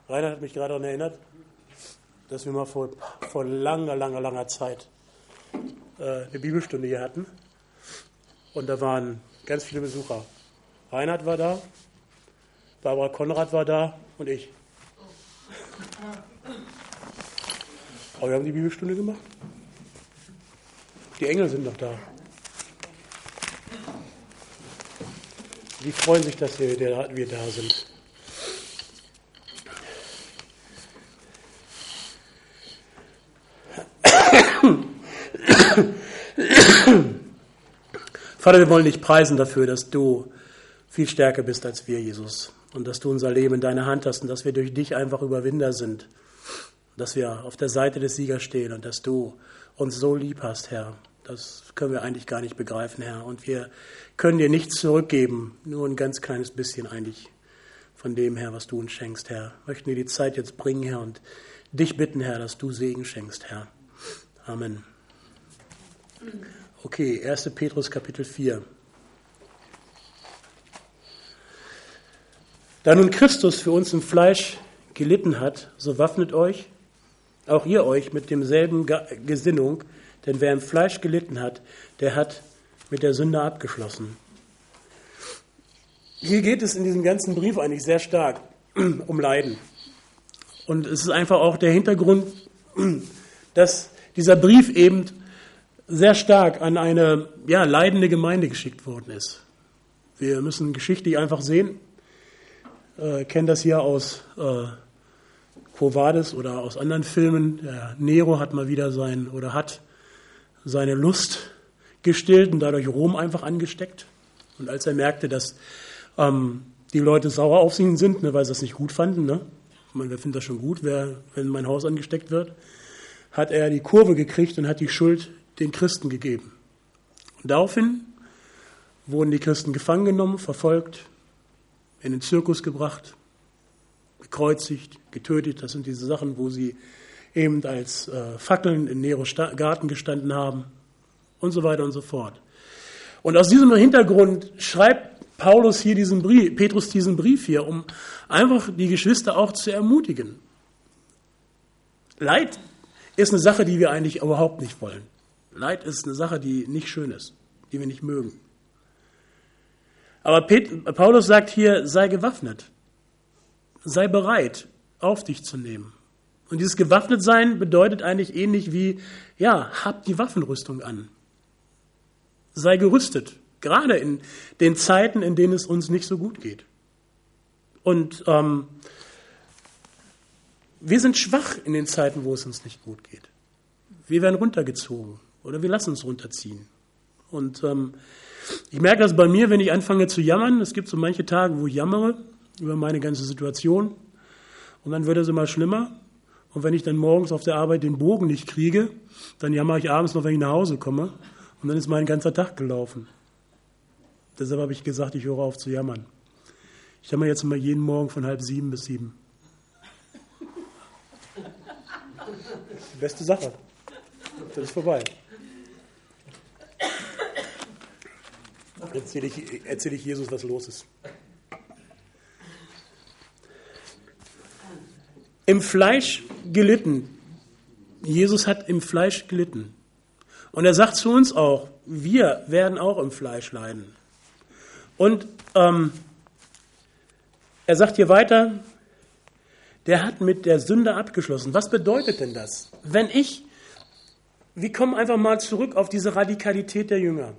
Rainer hat mich gerade daran erinnert, dass wir mal vor langer Zeit eine Bibelstunde hier hatten. Und da waren ganz viele Besucher. Reinhard war da, Barbara Konrad war da und ich. Aber wir haben die Bibelstunde gemacht. Die Engel sind noch da. Die freuen sich, dass wir da sind. Vater, wir wollen dich preisen dafür, dass du viel stärker bist als wir, Jesus. Und dass du unser Leben in deiner Hand hast und dass wir durch dich einfach Überwinder sind. Dass wir auf der Seite des Siegers stehen und dass du uns so lieb hast, Herr. Das können wir eigentlich gar nicht begreifen, Herr. Und wir können dir nichts zurückgeben, nur ein ganz kleines bisschen eigentlich von dem, Herr, was du uns schenkst, Herr. Möchten wir die Zeit jetzt bringen, Herr, und dich bitten, Herr, dass du Segen schenkst, Herr. Amen. Okay, 1. Petrus Kapitel 4. Da nun Christus für uns im Fleisch gelitten hat, so waffnet euch, auch ihr euch mit demselben Gesinnung, denn wer im Fleisch gelitten hat, der hat mit der Sünde abgeschlossen. Hier geht es in diesem ganzen Brief eigentlich sehr stark um Leiden. Und es ist einfach auch der Hintergrund, dass dieser Brief eben sehr stark an eine leidende Gemeinde geschickt worden ist. Wir müssen geschichtlich einfach sehen, kennen das hier aus Quo Vadis oder aus anderen Filmen. Der Nero hat mal wieder hat seine Lust gestillt und dadurch Rom einfach angesteckt. Und als er merkte, dass die Leute sauer auf ihn sind, weil sie das nicht gut fanden, ne? Wer findet das schon gut, wenn mein Haus angesteckt wird, hat er die Kurve gekriegt und hat die Schuld den Christen gegeben. Und daraufhin wurden die Christen gefangen genommen, verfolgt, in den Zirkus gebracht, gekreuzigt, getötet. Das sind diese Sachen, wo sie eben als Fackeln in Neros Garten gestanden haben und so weiter und so fort. Und aus diesem Hintergrund schreibt Petrus diesen Brief hier, um einfach die Geschwister auch zu ermutigen. Leid ist eine Sache, die wir eigentlich überhaupt nicht wollen. Leid ist eine Sache, die nicht schön ist, die wir nicht mögen. Aber Paulus sagt hier, sei gewaffnet, sei bereit, auf dich zu nehmen. Und dieses Gewaffnetsein bedeutet eigentlich ähnlich wie, hab die Waffenrüstung an. Sei gerüstet, gerade in den Zeiten, in denen es uns nicht so gut geht. Und wir sind schwach in den Zeiten, wo es uns nicht gut geht. Wir werden runtergezogen oder wir lassen uns runterziehen. Und ich merke das bei mir, wenn ich anfange zu jammern. Es gibt so manche Tage, wo ich jammere über meine ganze Situation. Und dann wird es immer schlimmer. Und wenn ich dann morgens auf der Arbeit den Bogen nicht kriege, dann jammere ich abends noch, wenn ich nach Hause komme. Und dann ist mein ganzer Tag gelaufen. Deshalb habe ich gesagt, ich höre auf zu jammern. Ich jammere jetzt immer jeden Morgen von 6:30 bis 7. Die beste Sache. Das ist vorbei. Erzähle ich Jesus, was los ist. Im Fleisch gelitten. Jesus hat im Fleisch gelitten. Und er sagt zu uns auch, wir werden auch im Fleisch leiden. Und er sagt hier weiter, der hat mit der Sünde abgeschlossen. Was bedeutet denn das? Wir kommen einfach mal zurück auf diese Radikalität der Jünger.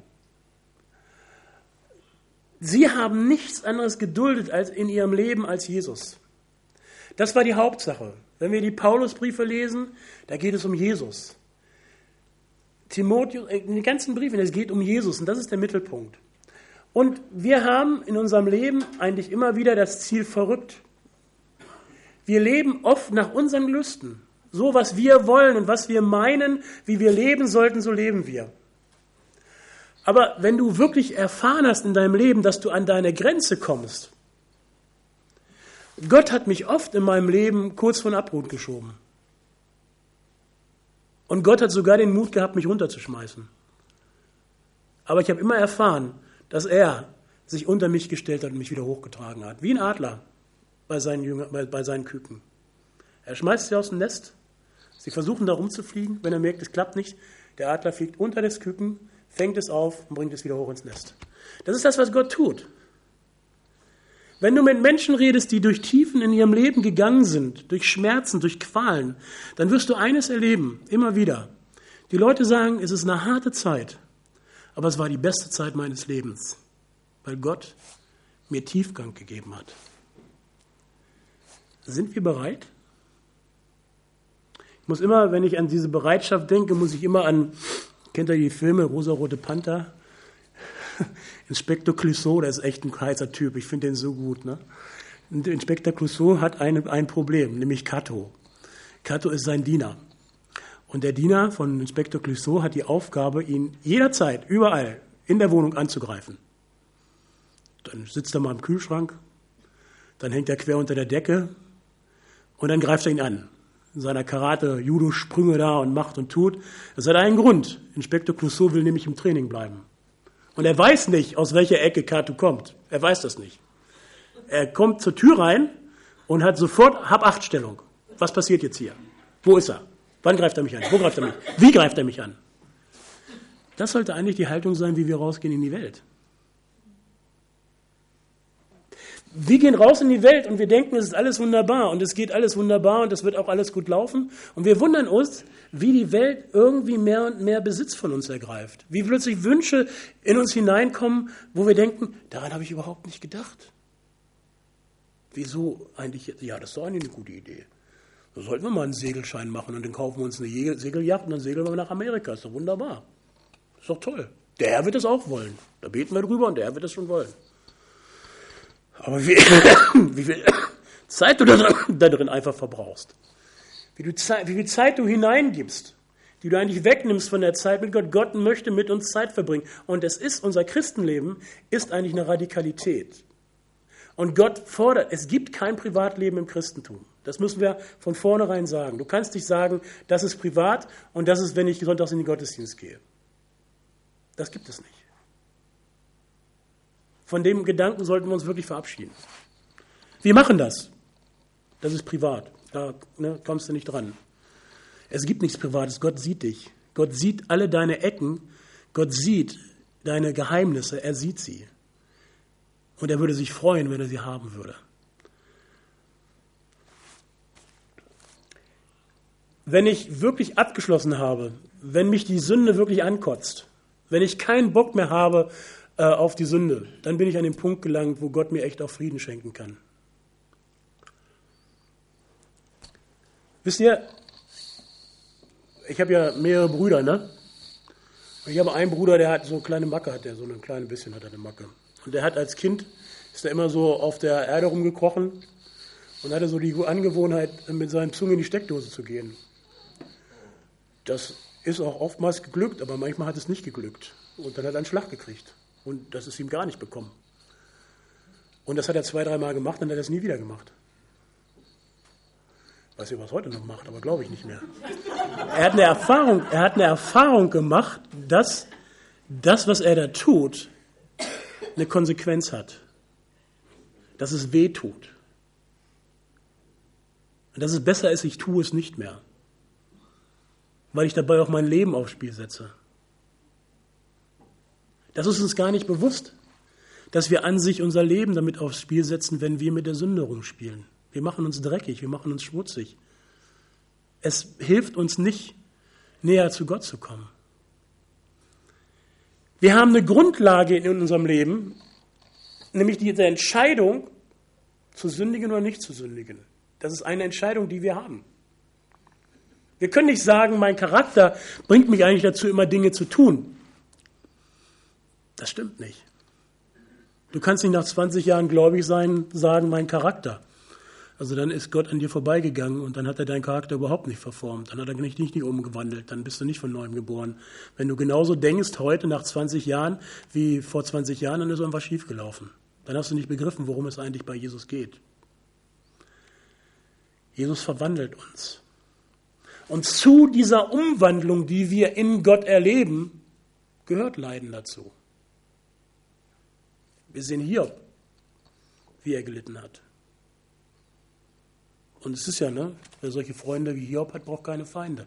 Sie haben nichts anderes geduldet als in ihrem Leben als Jesus. Das war die Hauptsache. Wenn wir die Paulusbriefe lesen, da geht es um Jesus. Timotheus, in den ganzen Briefen, es geht um Jesus und das ist der Mittelpunkt. Und wir haben in unserem Leben eigentlich immer wieder das Ziel verrückt. Wir leben oft nach unseren Lüsten. So, was wir wollen und was wir meinen, wie wir leben sollten, so leben wir. Aber wenn du wirklich erfahren hast in deinem Leben, dass du an deine Grenze kommst, Gott hat mich oft in meinem Leben kurz vor den Abgrund geschoben. Und Gott hat sogar den Mut gehabt, mich runterzuschmeißen. Aber ich habe immer erfahren, dass er sich unter mich gestellt hat und mich wieder hochgetragen hat. Wie ein Adler bei seinen Küken. Er schmeißt sie aus dem Nest. Sie versuchen da rumzufliegen. Wenn er merkt, es klappt nicht, der Adler fliegt unter das Küken, fängt es auf und bringt es wieder hoch ins Nest. Das ist das, was Gott tut. Wenn du mit Menschen redest, die durch Tiefen in ihrem Leben gegangen sind, durch Schmerzen, durch Qualen, dann wirst du eines erleben, immer wieder. Die Leute sagen, es ist eine harte Zeit, aber es war die beste Zeit meines Lebens, weil Gott mir Tiefgang gegeben hat. Sind wir bereit? Ich muss immer, wenn ich an diese Bereitschaft denke, muss ich immer an, kennt ihr die Filme Rosarote Panther? Inspektor Clouseau, der ist echt ein heißer Typ, ich finde den so gut. Ne? Und Inspektor Clouseau hat ein Problem, nämlich Kato. Kato ist sein Diener. Und der Diener von Inspektor Clouseau hat die Aufgabe, ihn jederzeit, überall in der Wohnung anzugreifen. Dann sitzt er mal im Kühlschrank, dann hängt er quer unter der Decke und dann greift er ihn an. In seiner Karate-Judo-Sprünge da und macht und tut. Das hat einen Grund. Inspektor Clouseau will nämlich im Training bleiben. Und er weiß nicht, aus welcher Ecke Kato kommt. Er weiß das nicht. Er kommt zur Tür rein und hat sofort Hab-Acht-Stellung. Was passiert jetzt hier? Wo ist er? Wann greift er mich an? Wo greift er mich? Wie greift er mich an? Das sollte eigentlich die Haltung sein, wie wir rausgehen in die Welt. Wir gehen raus in die Welt und wir denken, es ist alles wunderbar und es geht alles wunderbar und es wird auch alles gut laufen. Und wir wundern uns, wie die Welt irgendwie mehr und mehr Besitz von uns ergreift. Wie plötzlich Wünsche in uns hineinkommen, wo wir denken, daran habe ich überhaupt nicht gedacht. Wieso eigentlich? Ja, das ist doch eigentlich eine gute Idee. Da sollten wir mal einen Segelschein machen und dann kaufen wir uns eine Segelyacht und dann segeln wir nach Amerika. Ist doch wunderbar. Ist doch toll. Der Herr wird es auch wollen. Da beten wir drüber und der Herr wird es schon wollen. Aber wie viel Zeit du da drin einfach verbrauchst, wie viel Zeit du hineingibst, die du eigentlich wegnimmst von der Zeit mit Gott. Gott möchte mit uns Zeit verbringen. Und unser Christenleben ist eigentlich eine Radikalität. Und Gott fordert, es gibt kein Privatleben im Christentum. Das müssen wir von vornherein sagen. Du kannst nicht sagen, das ist privat und das ist, wenn ich sonntags in den Gottesdienst gehe. Das gibt es nicht. Von dem Gedanken sollten wir uns wirklich verabschieden. Wir machen das. Das ist privat. Da kommst du nicht dran. Es gibt nichts Privates. Gott sieht dich. Gott sieht alle deine Ecken. Gott sieht deine Geheimnisse. Er sieht sie. Und er würde sich freuen, wenn er sie haben würde. Wenn ich wirklich abgeschlossen habe, wenn mich die Sünde wirklich ankotzt, wenn ich keinen Bock mehr habe auf die Sünde, dann bin ich an den Punkt gelangt, wo Gott mir echt auch Frieden schenken kann. Wisst ihr, ich habe ja mehrere Brüder, ne? Ich habe einen Bruder, der hat so eine kleine Macke, hat eine Macke. Und der hat als Kind, ist er immer so auf der Erde rumgekrochen und hatte so die Angewohnheit, mit seinem Zunge in die Steckdose zu gehen. Das ist auch oftmals geglückt, aber manchmal hat es nicht geglückt. Und dann hat er einen Schlag gekriegt. Und das ist ihm gar nicht bekommen. Und das hat er 2-3 Mal gemacht, dann hat er es nie wieder gemacht. Weiß nicht, was er heute noch macht, aber glaube ich nicht mehr. Er hat eine Erfahrung gemacht, dass das, was er da tut, eine Konsequenz hat. Dass es weh tut. Und dass es besser ist, ich tue es nicht mehr. Weil ich dabei auch mein Leben aufs Spiel setze. Das ist uns gar nicht bewusst, dass wir an sich unser Leben damit aufs Spiel setzen, wenn wir mit der Sünde rumspielen. Wir machen uns dreckig, wir machen uns schmutzig. Es hilft uns nicht, näher zu Gott zu kommen. Wir haben eine Grundlage in unserem Leben, nämlich diese Entscheidung, zu sündigen oder nicht zu sündigen. Das ist eine Entscheidung, die wir haben. Wir können nicht sagen, mein Charakter bringt mich eigentlich dazu, immer Dinge zu tun. Das stimmt nicht. Du kannst nicht nach 20 Jahren gläubig sein, sagen, mein Charakter. Also dann ist Gott an dir vorbeigegangen und dann hat er deinen Charakter überhaupt nicht verformt. Dann hat er dich nicht umgewandelt, dann bist du nicht von neuem geboren. Wenn du genauso denkst heute nach 20 Jahren wie vor 20 Jahren, dann ist irgendwas schiefgelaufen. Dann hast du nicht begriffen, worum es eigentlich bei Jesus geht. Jesus verwandelt uns. Und zu dieser Umwandlung, die wir in Gott erleben, gehört Leiden dazu. Wir sehen Hiob, wie er gelitten hat. Und es ist ja, ne, wer solche Freunde wie Hiob hat, braucht keine Feinde.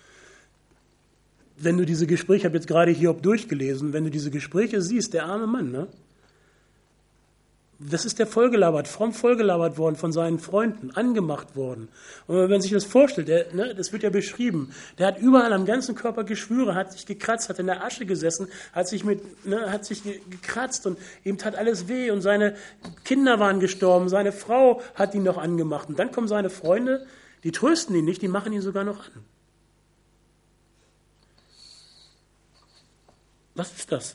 Wenn du diese Gespräche, ich habe jetzt gerade Hiob durchgelesen, wenn du diese Gespräche siehst, der arme Mann, ne? Das ist der fromm vollgelabert worden von seinen Freunden, angemacht worden. Und wenn man sich das vorstellt, das wird ja beschrieben, der hat überall am ganzen Körper Geschwüre, hat sich gekratzt, hat in der Asche gesessen, hat sich gekratzt und ihm tat alles weh und seine Kinder waren gestorben, seine Frau hat ihn noch angemacht. Und dann kommen seine Freunde, die trösten ihn nicht, die machen ihn sogar noch an. Was ist das?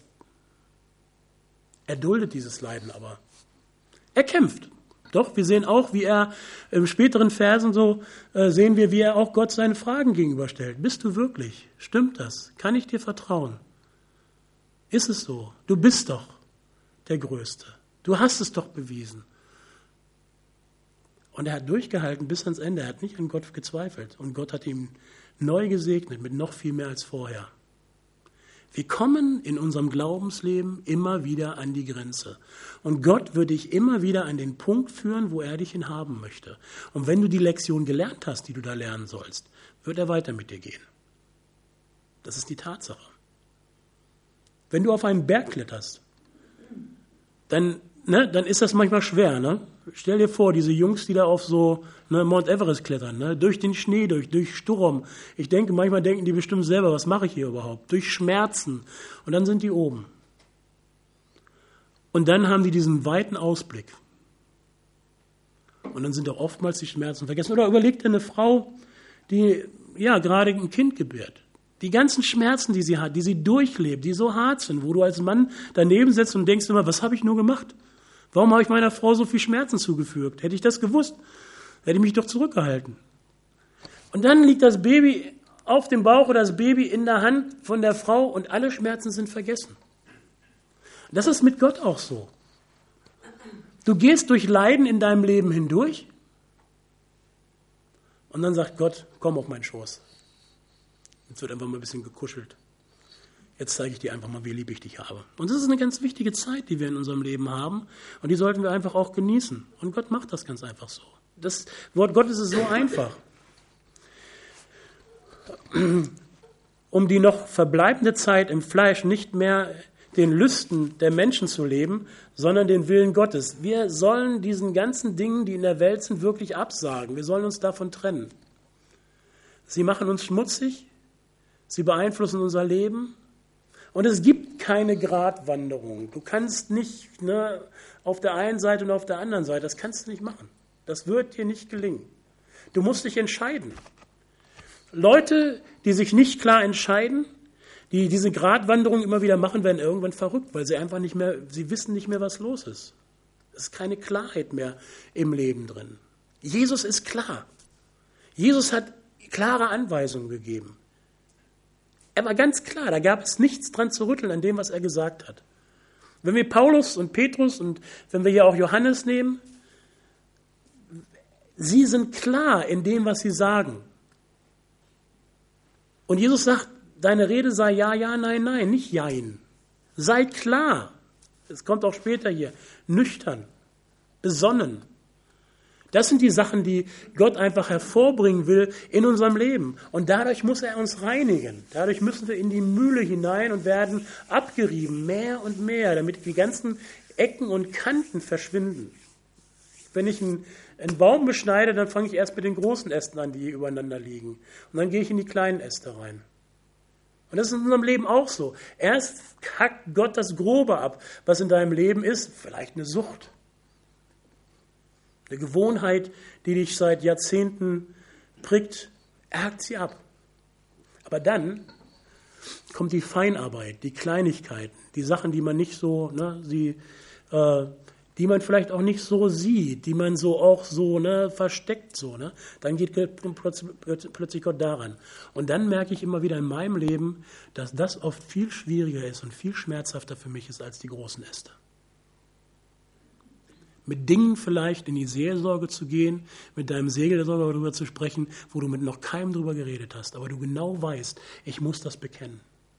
Er duldet dieses Leiden aber. Er kämpft. Doch, wir sehen auch, wie er im späteren Versen sehen wir, wie er auch Gott seine Fragen gegenüberstellt. Bist du wirklich? Stimmt das? Kann ich dir vertrauen? Ist es so? Du bist doch der Größte. Du hast es doch bewiesen. Und er hat durchgehalten bis ans Ende. Er hat nicht an Gott gezweifelt. Und Gott hat ihn neu gesegnet mit noch viel mehr als vorher. Wir kommen in unserem Glaubensleben immer wieder an die Grenze. Und Gott wird dich immer wieder an den Punkt führen, wo er dich hin haben möchte. Und wenn du die Lektion gelernt hast, die du da lernen sollst, wird er weiter mit dir gehen. Das ist die Tatsache. Wenn du auf einen Berg kletterst, dann ist das manchmal schwer. Ne? Stell dir vor, diese Jungs, die da auf Mount Everest klettern, durch den Schnee, durch Sturm. Manchmal denken die bestimmt selber, was mache ich hier überhaupt? Durch Schmerzen. Und dann sind die oben. Und dann haben die diesen weiten Ausblick. Und dann sind auch oftmals die Schmerzen vergessen. Oder überleg dir eine Frau, die gerade ein Kind gebärt. Die ganzen Schmerzen, die sie hat, die sie durchlebt, die so hart sind, wo du als Mann daneben sitzt und denkst immer, was habe ich nur gemacht? Warum habe ich meiner Frau so viel Schmerzen zugefügt? Hätte ich das gewusst, hätte ich mich doch zurückgehalten. Und dann liegt das Baby auf dem Bauch oder das Baby in der Hand von der Frau und alle Schmerzen sind vergessen. Das ist mit Gott auch so. Du gehst durch Leiden in deinem Leben hindurch und dann sagt Gott, komm auf meinen Schoß. Jetzt wird einfach mal ein bisschen gekuschelt. Jetzt zeige ich dir einfach mal, wie lieb ich dich habe. Und das ist eine ganz wichtige Zeit, die wir in unserem Leben haben. Und die sollten wir einfach auch genießen. Und Gott macht das ganz einfach so. Das Wort Gottes ist so einfach. Um die noch verbleibende Zeit im Fleisch nicht mehr den Lüsten der Menschen zu leben, sondern den Willen Gottes. Wir sollen diesen ganzen Dingen, die in der Welt sind, wirklich absagen. Wir sollen uns davon trennen. Sie machen uns schmutzig. Sie beeinflussen unser Leben. Und es gibt keine Gratwanderung. Du kannst nicht auf der einen Seite und auf der anderen Seite, das kannst du nicht machen. Das wird dir nicht gelingen. Du musst dich entscheiden. Leute, die sich nicht klar entscheiden, die diese Gratwanderung immer wieder machen, werden irgendwann verrückt, weil sie wissen nicht mehr, was los ist. Es ist keine Klarheit mehr im Leben drin. Jesus ist klar. Jesus hat klare Anweisungen gegeben. Er war ganz klar, da gab es nichts dran zu rütteln an dem, was er gesagt hat. Wenn wir Paulus und Petrus und wenn wir hier auch Johannes nehmen, sie sind klar in dem, was sie sagen. Und Jesus sagt, deine Rede sei ja, ja, nein, nein, nicht jein. Sei klar. Es kommt auch später hier. Nüchtern, besonnen. Das sind die Sachen, die Gott einfach hervorbringen will in unserem Leben. Und dadurch muss er uns reinigen. Dadurch müssen wir in die Mühle hinein und werden abgerieben, mehr und mehr, damit die ganzen Ecken und Kanten verschwinden. Wenn ich einen Baum beschneide, dann fange ich erst mit den großen Ästen an, die übereinander liegen. Und dann gehe ich in die kleinen Äste rein. Und das ist in unserem Leben auch so. Erst hackt Gott das Grobe ab, was in deinem Leben ist. Vielleicht eine Sucht. Eine Gewohnheit, die dich seit Jahrzehnten prickt, er hackt sie ab. Aber dann kommt die Feinarbeit, die Kleinigkeiten, die Sachen, die man nicht so, die man vielleicht auch nicht so sieht, die man so auch so versteckt so. Dann geht plötzlich Gott daran. Und dann merke ich immer wieder in meinem Leben, dass das oft viel schwieriger ist und viel schmerzhafter für mich ist als die großen Äste. Mit Dingen vielleicht in die Seelsorge zu gehen, mit deinem Seelsorger darüber zu sprechen, wo du mit noch keinem drüber geredet hast, aber du genau weißt, ich muss das bekennen.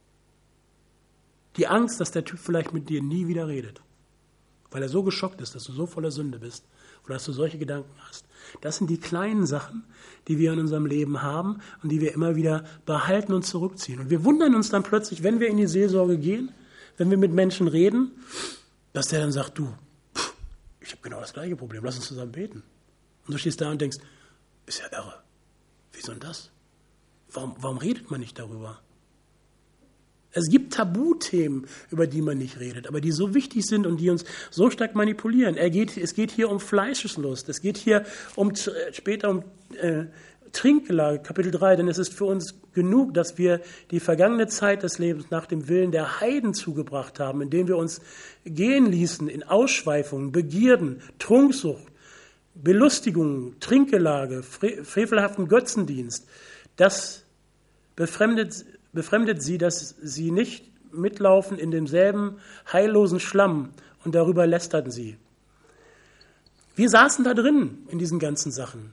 Die Angst, dass der Typ vielleicht mit dir nie wieder redet, weil er so geschockt ist, dass du so voller Sünde bist oder dass du solche Gedanken hast. Das sind die kleinen Sachen, die wir in unserem Leben haben und die wir immer wieder behalten und zurückziehen. Und wir wundern uns dann plötzlich, wenn wir in die Seelsorge gehen, wenn wir mit Menschen reden, dass der dann sagt, du, ich habe genau das gleiche Problem, lass uns zusammen beten. Und du stehst da und denkst, ist ja irre. Wieso denn das? Warum redet man nicht darüber? Es gibt Tabuthemen, über die man nicht redet, aber die so wichtig sind und die uns so stark manipulieren. Es geht hier um Fleischeslust, es geht hier später um Trinkgelage, Kapitel 3, denn es ist für uns genug, dass wir die vergangene Zeit des Lebens nach dem Willen der Heiden zugebracht haben, indem wir uns gehen ließen in Ausschweifungen, Begierden, Trunksucht, Belustigungen, Trinkgelage, frevelhaften Götzendienst. Das befremdet sie, dass sie nicht mitlaufen in demselben heillosen Schlamm, und darüber lästerten sie. Wir saßen da drin in diesen ganzen Sachen.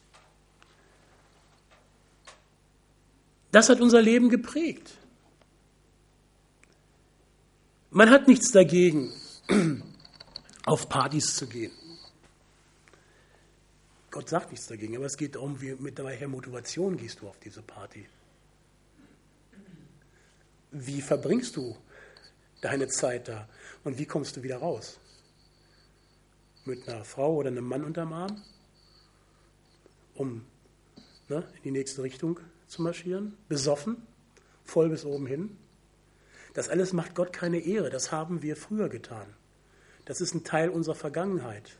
Das hat unser Leben geprägt. Man hat nichts dagegen, auf Partys zu gehen. Gott sagt nichts dagegen, aber es geht darum, mit welcher Motivation gehst du auf diese Party? Wie verbringst du deine Zeit da und wie kommst du wieder raus? Mit einer Frau oder einem Mann unterm Arm, um in die nächste Richtung zu marschieren? Besoffen, voll bis oben hin? Das alles macht Gott keine Ehre, das haben wir früher getan. Das ist ein Teil unserer Vergangenheit.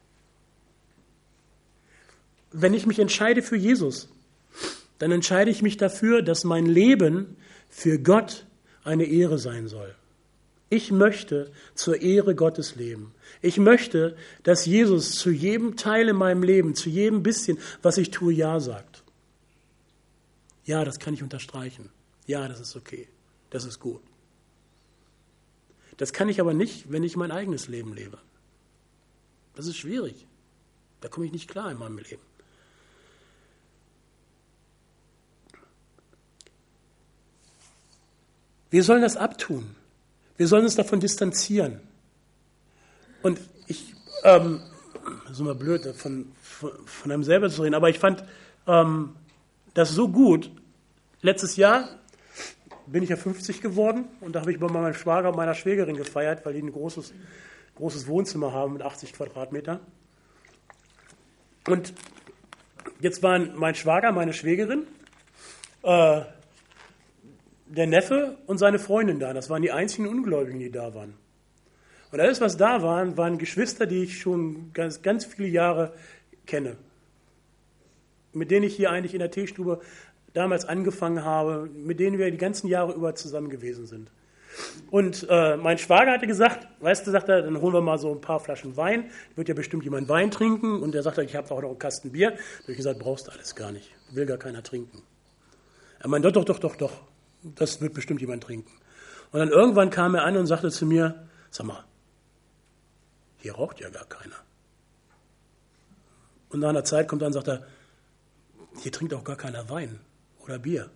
Wenn ich mich entscheide für Jesus, dann entscheide ich mich dafür, dass mein Leben für Gott eine Ehre sein soll. Ich möchte zur Ehre Gottes leben. Ich möchte, dass Jesus zu jedem Teil in meinem Leben, zu jedem bisschen, was ich tue, Ja sagt. Ja, das kann ich unterstreichen. Ja, das ist okay. Das ist gut. Das kann ich aber nicht, wenn ich mein eigenes Leben lebe. Das ist schwierig. Da komme ich nicht klar in meinem Leben. Wir sollen das abtun. Wir sollen uns davon distanzieren. Und ich, das ist immer blöd, von einem selber zu reden, aber ich fand das so gut. Letztes Jahr bin ich ja 50 geworden und da habe ich bei meinem Schwager und meiner Schwägerin gefeiert, weil die ein großes Wohnzimmer haben mit 80 Quadratmeter. Und jetzt waren mein Schwager, meine Schwägerin, der Neffe und seine Freundin da. Das waren die einzigen Ungläubigen, die da waren. Und alles, was da waren Geschwister, die ich schon ganz, ganz viele Jahre kenne. Mit denen ich hier eigentlich in der Teestube damals angefangen habe, mit denen wir die ganzen Jahre über zusammen gewesen sind. Und mein Schwager hatte gesagt, weißt du, sagt er, dann holen wir mal so ein paar Flaschen Wein. Wird ja bestimmt jemand Wein trinken. Und er sagt, ich habe auch noch einen Kasten Bier. Da habe ich gesagt, brauchst du alles gar nicht. Will gar keiner trinken. Er meinte, doch. Das wird bestimmt jemand trinken. Und dann irgendwann kam er an und sagte zu mir, sag mal, hier raucht ja gar keiner. Und nach einer Zeit kommt er und sagt er, hier trinkt auch gar keiner Wein oder Bier.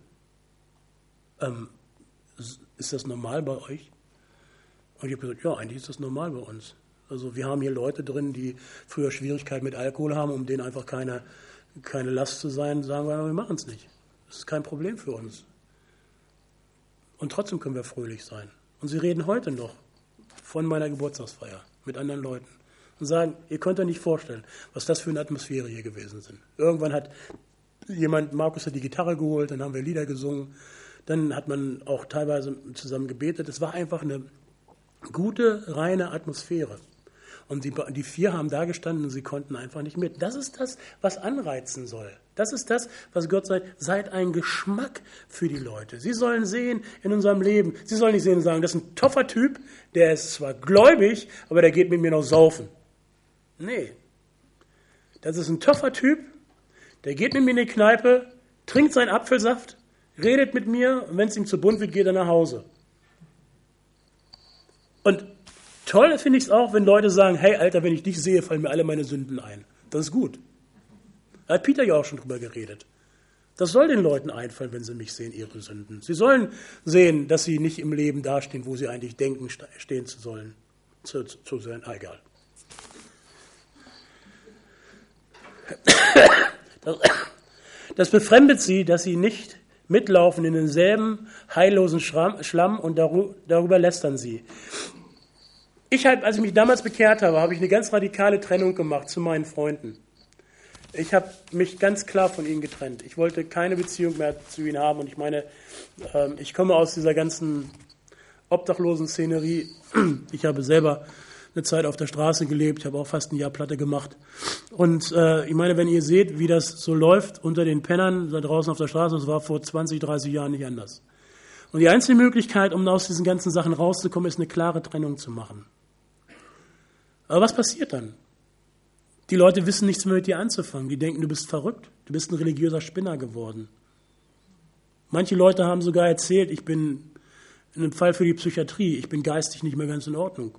Ist das normal bei euch? Und ich habe gesagt, ja, eigentlich ist das normal bei uns. Also wir haben hier Leute drin, die früher Schwierigkeiten mit Alkohol haben, um denen einfach keine Last zu sein, sagen wir machen es nicht. Das ist kein Problem für uns. Und trotzdem können wir fröhlich sein. Und sie reden heute noch von meiner Geburtstagsfeier mit anderen Leuten und sagen, ihr könnt euch nicht vorstellen, was das für eine Atmosphäre hier gewesen sind. Irgendwann hat Markus hat die Gitarre geholt, dann haben wir Lieder gesungen, dann hat man auch teilweise zusammen gebetet. Es war einfach eine gute, reine Atmosphäre. Und die vier haben da gestanden und sie konnten einfach nicht mit. Das ist das, was anreizen soll. Das ist das, was Gott sagt, seid ein Geschmack für die Leute. Sie sollen sehen in unserem Leben, sie sollen nicht sehen und sagen, das ist ein toffer Typ, der ist zwar gläubig, aber der geht mit mir noch saufen. Nee, das ist ein toffer Typ, der geht mit mir in die Kneipe, trinkt seinen Apfelsaft, redet mit mir und wenn es ihm zu bunt wird, geht er nach Hause. Und toll finde ich es auch, wenn Leute sagen, hey Alter, wenn ich dich sehe, fallen mir alle meine Sünden ein. Das ist gut. Da hat Peter ja auch schon drüber geredet. Das soll den Leuten einfallen, wenn sie mich sehen, ihre Sünden. Sie sollen sehen, dass sie nicht im Leben dastehen, wo sie eigentlich denken, stehen zu sollen. Egal. Das befremdet sie, dass sie nicht mitlaufen in denselben heillosen Schlamm und darüber lästern sie. Als ich mich damals bekehrt habe, habe ich eine ganz radikale Trennung gemacht zu meinen Freunden. Ich habe mich ganz klar von ihnen getrennt. Ich wollte keine Beziehung mehr zu ihnen haben. Und ich meine, ich komme aus dieser ganzen obdachlosen Szenerie. Ich habe selber eine Zeit auf der Straße gelebt. Ich habe auch fast ein Jahr Platte gemacht. Und ich meine, wenn ihr seht, wie das so läuft unter den Pennern da draußen auf der Straße, das war vor 20, 30 Jahren nicht anders. Und die einzige Möglichkeit, um aus diesen ganzen Sachen rauszukommen, ist eine klare Trennung zu machen. Aber was passiert dann? Die Leute wissen nichts mehr mit dir anzufangen. Die denken, du bist verrückt. Du bist ein religiöser Spinner geworden. Manche Leute haben sogar erzählt, ich bin in einem Fall für die Psychiatrie, ich bin geistig nicht mehr ganz in Ordnung.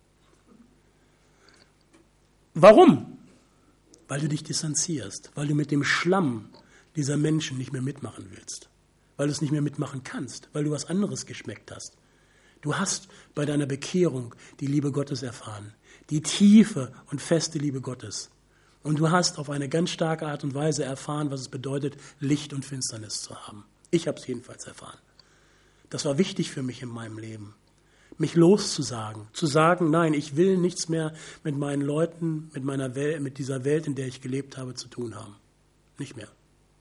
Warum? Weil du dich distanzierst, weil du mit dem Schlamm dieser Menschen nicht mehr mitmachen willst, weil du es nicht mehr mitmachen kannst, weil du was anderes geschmeckt hast. Du hast bei deiner Bekehrung die Liebe Gottes erfahren, die tiefe und feste Liebe Gottes. Und du hast auf eine ganz starke Art und Weise erfahren, was es bedeutet, Licht und Finsternis zu haben. Ich habe es jedenfalls erfahren. Das war wichtig für mich in meinem Leben, mich loszusagen, zu sagen, nein, ich will nichts mehr mit meinen Leuten, mit meiner Welt, mit dieser Welt, in der ich gelebt habe, zu tun haben. Nicht mehr.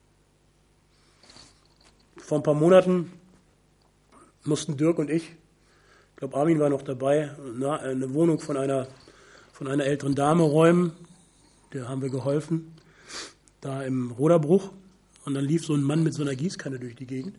Vor ein paar Monaten mussten Dirk und ich glaube, Armin war noch dabei, eine Wohnung von einer älteren Dame räumen. Der haben wir geholfen, da im Roderbruch. Und dann lief so ein Mann mit so einer Gießkanne durch die Gegend.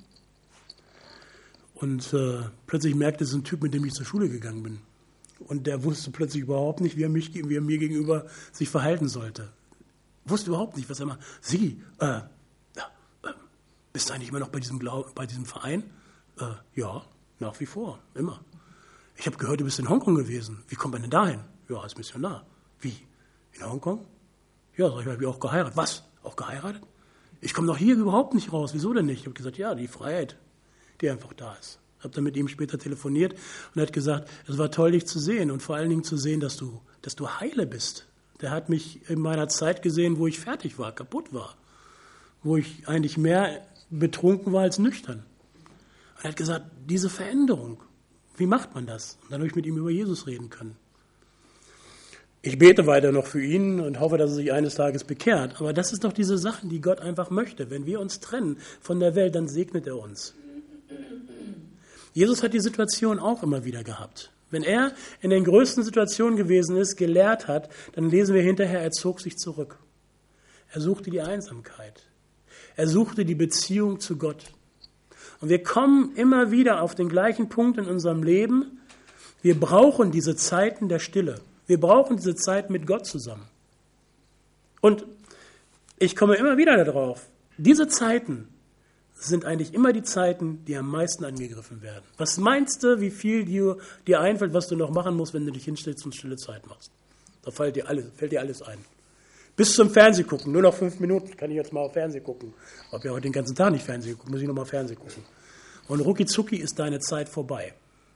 Und plötzlich merkte es ein Typ, mit dem ich zur Schule gegangen bin. Und der wusste plötzlich überhaupt nicht, wie er mir gegenüber sich verhalten sollte. Wusste überhaupt nicht, was er macht. Sie, bist du eigentlich immer noch bei diesem Verein? Ja, nach wie vor, immer. Ich habe gehört, du bist in Hongkong gewesen. Wie kommt man denn dahin? Ja, als Missionar. Wie? In Hongkong? Ja, sag ich, habe ich auch geheiratet. Was? Auch geheiratet? Ich komme doch hier überhaupt nicht raus. Wieso denn nicht? Ich habe gesagt, ja, die Freiheit, die einfach da ist. Ich habe dann mit ihm später telefoniert und er hat gesagt, es war toll, dich zu sehen und vor allen Dingen zu sehen, dass du heile bist. Der hat mich in meiner Zeit gesehen, wo ich fertig war, kaputt war, wo ich eigentlich mehr betrunken war als nüchtern. Und er hat gesagt, diese Veränderung, wie macht man das? Und dann habe ich mit ihm über Jesus reden können. Ich bete weiter noch für ihn und hoffe, dass er sich eines Tages bekehrt. Aber das ist doch diese Sachen, die Gott einfach möchte. Wenn wir uns trennen von der Welt, dann segnet er uns. Jesus hat die Situation auch immer wieder gehabt. Wenn er in den größten Situationen gewesen ist, gelehrt hat, dann lesen wir hinterher, er zog sich zurück. Er suchte die Einsamkeit. Er suchte die Beziehung zu Gott. Und wir kommen immer wieder auf den gleichen Punkt in unserem Leben. Wir brauchen diese Zeiten der Stille. Wir brauchen diese Zeit mit Gott zusammen. Und ich komme immer wieder darauf, diese Zeiten sind eigentlich immer die Zeiten, die am meisten angegriffen werden. Was meinst du, wie viel dir einfällt, was du noch machen musst, wenn du dich hinstellst und stille Zeit machst? Da fällt dir alles ein. Bis zum Fernsehen gucken, nur noch 5 Minuten kann ich jetzt mal auf Fernsehen gucken. Ich habe ja heute den ganzen Tag nicht Fernsehen geguckt, muss ich noch mal Fernsehen gucken. Und rucki zucki ist deine Zeit vorbei.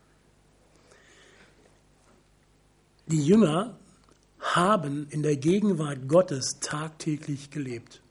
Die Jünger haben in der Gegenwart Gottes tagtäglich gelebt.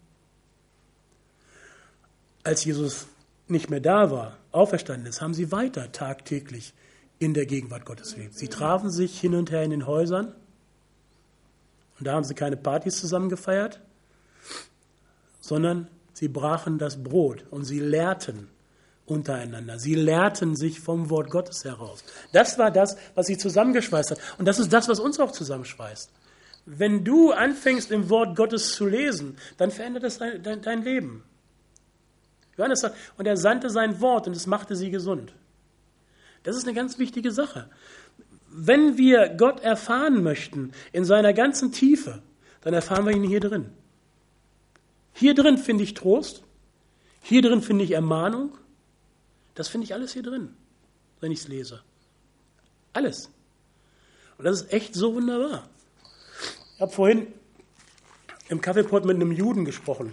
Als Jesus nicht mehr da war, auferstanden ist, haben sie weiter tagtäglich in der Gegenwart Gottes gelebt. Sie trafen sich hin und her in den Häusern. Und da haben sie keine Partys zusammen gefeiert, sondern sie brachen das Brot und sie lehrten untereinander. Sie lehrten sich vom Wort Gottes heraus. Das war das, was sie zusammengeschweißt hat. Und das ist das, was uns auch zusammenschweißt. Wenn du anfängst, im Wort Gottes zu lesen, dann verändert es dein Leben. Johannes sagt, und er sandte sein Wort und es machte sie gesund. Das ist eine ganz wichtige Sache. Wenn wir Gott erfahren möchten in seiner ganzen Tiefe, dann erfahren wir ihn hier drin. Hier drin finde ich Trost, hier drin finde ich Ermahnung. Das finde ich alles hier drin, wenn ich es lese. Alles. Und das ist echt so wunderbar. Ich habe vorhin im Kaffeepot mit einem Juden gesprochen.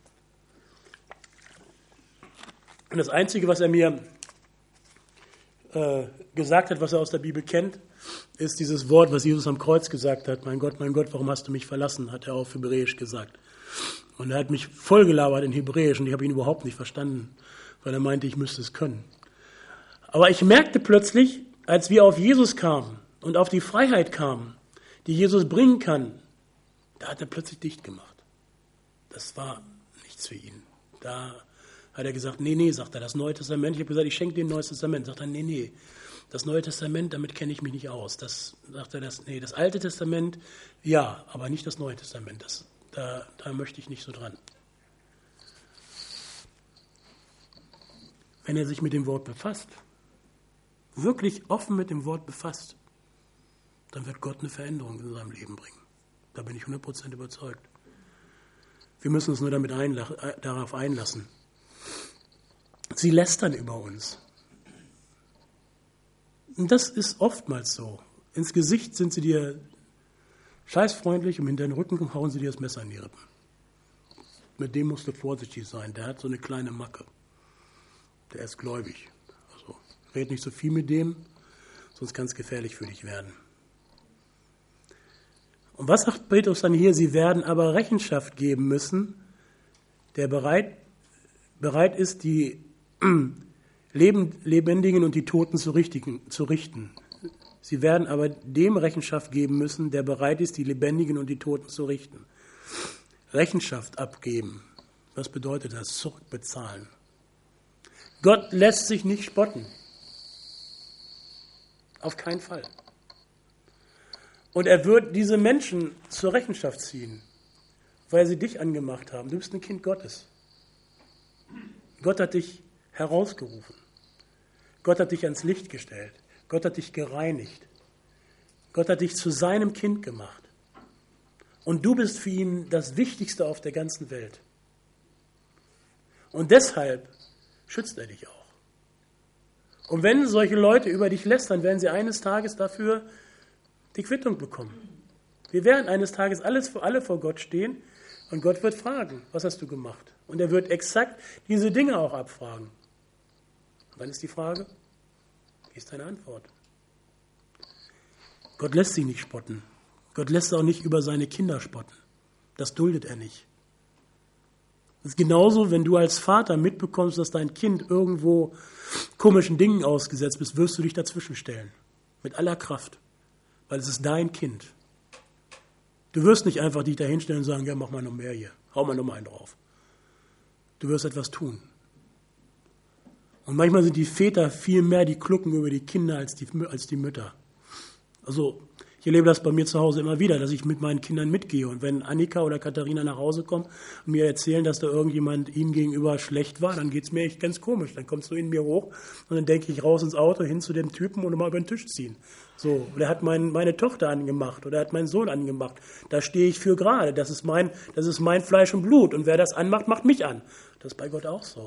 Und das Einzige, was er mir gesagt hat, was er aus der Bibel kennt, ist dieses Wort, was Jesus am Kreuz gesagt hat. Mein Gott, warum hast du mich verlassen, hat er auf Hebräisch gesagt. Und er hat mich vollgelabert in Hebräisch und ich habe ihn überhaupt nicht verstanden, weil er meinte, ich müsste es können. Aber ich merkte plötzlich, als wir auf Jesus kamen und auf die Freiheit kamen, die Jesus bringen kann, da hat er plötzlich dicht gemacht. Das war nichts für ihn. Da hat er gesagt, nee, sagt er, das Neue Testament. Ich habe gesagt, ich schenke dir ein Neues Testament. Sagt er, nee, das Neue Testament, damit kenne ich mich nicht aus. Das Alte Testament, ja, aber nicht das Neue Testament. Da möchte ich nicht so dran. Wenn er sich mit dem Wort befasst, wirklich offen mit dem Wort befasst, dann wird Gott eine Veränderung in seinem Leben bringen. Da bin ich 100% überzeugt. Wir müssen uns nur darauf einlassen. Sie lästern über uns. Und das ist oftmals so. Ins Gesicht sind sie dir scheißfreundlich und hinter den Rücken hauen sie dir das Messer in die Rippen. Mit dem musst du vorsichtig sein. Der hat so eine kleine Macke. Der ist gläubig. Also red nicht so viel mit dem, sonst kann es gefährlich für dich werden. Und was sagt Petrus dann hier? Sie werden aber Rechenschaft geben müssen, der bereit ist, die Lebendigen und die Toten zu richten. Sie werden aber dem Rechenschaft geben müssen, der bereit ist, die Lebendigen und die Toten zu richten. Rechenschaft abgeben. Was bedeutet das? Zurückbezahlen. Gott lässt sich nicht spotten. Auf keinen Fall. Und er wird diese Menschen zur Rechenschaft ziehen, weil sie dich angemacht haben. Du bist ein Kind Gottes. Gott hat dich herausgerufen. Gott hat dich ans Licht gestellt. Gott hat dich gereinigt. Gott hat dich zu seinem Kind gemacht. Und du bist für ihn das Wichtigste auf der ganzen Welt. Und deshalb schützt er dich auch. Und wenn solche Leute über dich lästern, werden sie eines Tages dafür die Quittung bekommen. Wir werden eines Tages alle vor Gott stehen und Gott wird fragen, was hast du gemacht? Und er wird exakt diese Dinge auch abfragen. Und dann ist die Frage, wie ist deine Antwort? Gott lässt sie nicht spotten. Gott lässt auch nicht über seine Kinder spotten. Das duldet er nicht. Es ist genauso, wenn du als Vater mitbekommst, dass dein Kind irgendwo komischen Dingen ausgesetzt ist, wirst du dich dazwischen stellen. Mit aller Kraft. Weil es ist dein Kind. Du wirst nicht einfach dich dahinstellen und sagen, ja, mach mal noch mehr hier. Hau mal noch mal einen drauf. Du wirst etwas tun. Und manchmal sind die Väter viel mehr die Klucken über die Kinder als die Mütter. Also ich erlebe das bei mir zu Hause immer wieder, dass ich mit meinen Kindern mitgehe. Und wenn Annika oder Katharina nach Hause kommen und mir erzählen, dass da irgendjemand ihnen gegenüber schlecht war, dann geht es mir echt ganz komisch. Dann kommst du in mir hoch und dann denke ich raus ins Auto, hin zu dem Typen und mal über den Tisch ziehen. So, oder hat meine Tochter angemacht oder hat meinen Sohn angemacht. Da stehe ich für gerade. Das ist mein Fleisch und Blut. Und wer das anmacht, macht mich an. Das ist bei Gott auch so.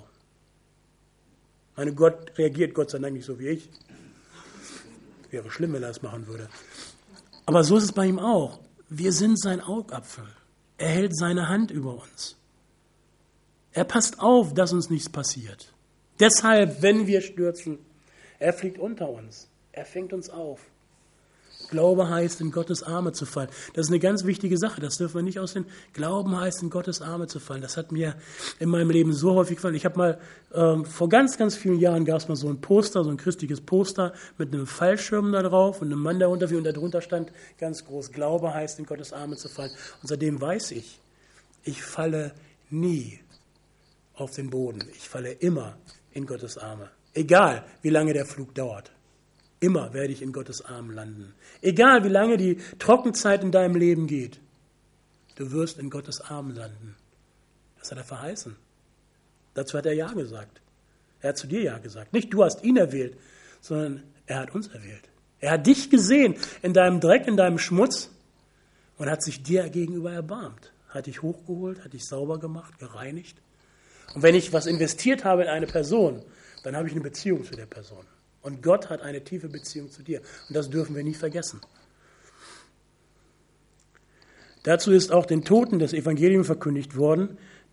Gott reagiert Gott sei Dank nicht so wie ich. Wäre schlimm, wenn er das machen würde. Aber so ist es bei ihm auch. Wir sind sein Augapfel. Er hält seine Hand über uns. Er passt auf, dass uns nichts passiert. Deshalb, wenn wir stürzen, er fliegt unter uns. Er fängt uns auf. Glaube heißt, in Gottes Arme zu fallen. Das ist eine ganz wichtige Sache. Das dürfen wir nicht aussehen. Glauben heißt, in Gottes Arme zu fallen. Das hat mir in meinem Leben so häufig gefallen. Ich habe mal, vor ganz, ganz vielen Jahren gab es mal so ein Poster, so ein christliches Poster mit einem Fallschirm da drauf und einem Mann darunter und darunter stand ganz groß, Glaube heißt, in Gottes Arme zu fallen. Und seitdem weiß ich falle nie auf den Boden. Ich falle immer in Gottes Arme. Egal, wie lange der Flug dauert. Immer werde ich in Gottes Armen landen. Egal, wie lange die Trockenzeit in deinem Leben geht. Du wirst in Gottes Armen landen. Das hat er verheißen. Dazu hat er Ja gesagt. Er hat zu dir Ja gesagt. Nicht du hast ihn erwählt, sondern er hat uns erwählt. Er hat dich gesehen in deinem Dreck, in deinem Schmutz und hat sich dir gegenüber erbarmt. Hat dich hochgeholt, hat dich sauber gemacht, gereinigt. Und wenn ich was investiert habe in eine Person, dann habe ich eine Beziehung zu der Person. Und Gott hat eine tiefe Beziehung zu dir. Und das dürfen wir nie vergessen. Dazu ist auch den Toten das Evangelium verkündigt worden,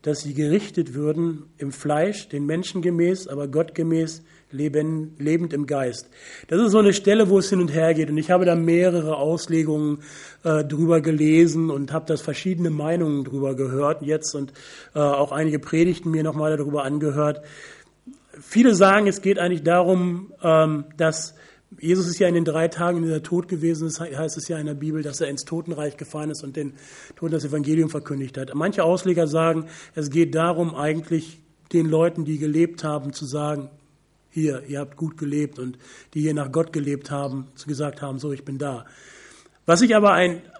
dass sie gerichtet würden im Fleisch, den Menschen gemäß, aber Gott gemäß, lebend im Geist. Das ist so eine Stelle, wo es hin und her geht. Und ich habe da mehrere Auslegungen drüber gelesen und habe da verschiedene Meinungen drüber gehört jetzt und auch einige Predigten mir nochmal darüber angehört. Viele sagen, es geht eigentlich darum, dass Jesus ist ja in den 3 Tagen in der Tod gewesen, das heißt es ja in der Bibel, dass er ins Totenreich gefahren ist und den Toten das Evangelium verkündigt hat. Manche Ausleger sagen, es geht darum, eigentlich den Leuten, die gelebt haben, zu sagen, hier, ihr habt gut gelebt und die hier nach Gott gelebt haben, gesagt haben, so, ich bin da. Was ich aber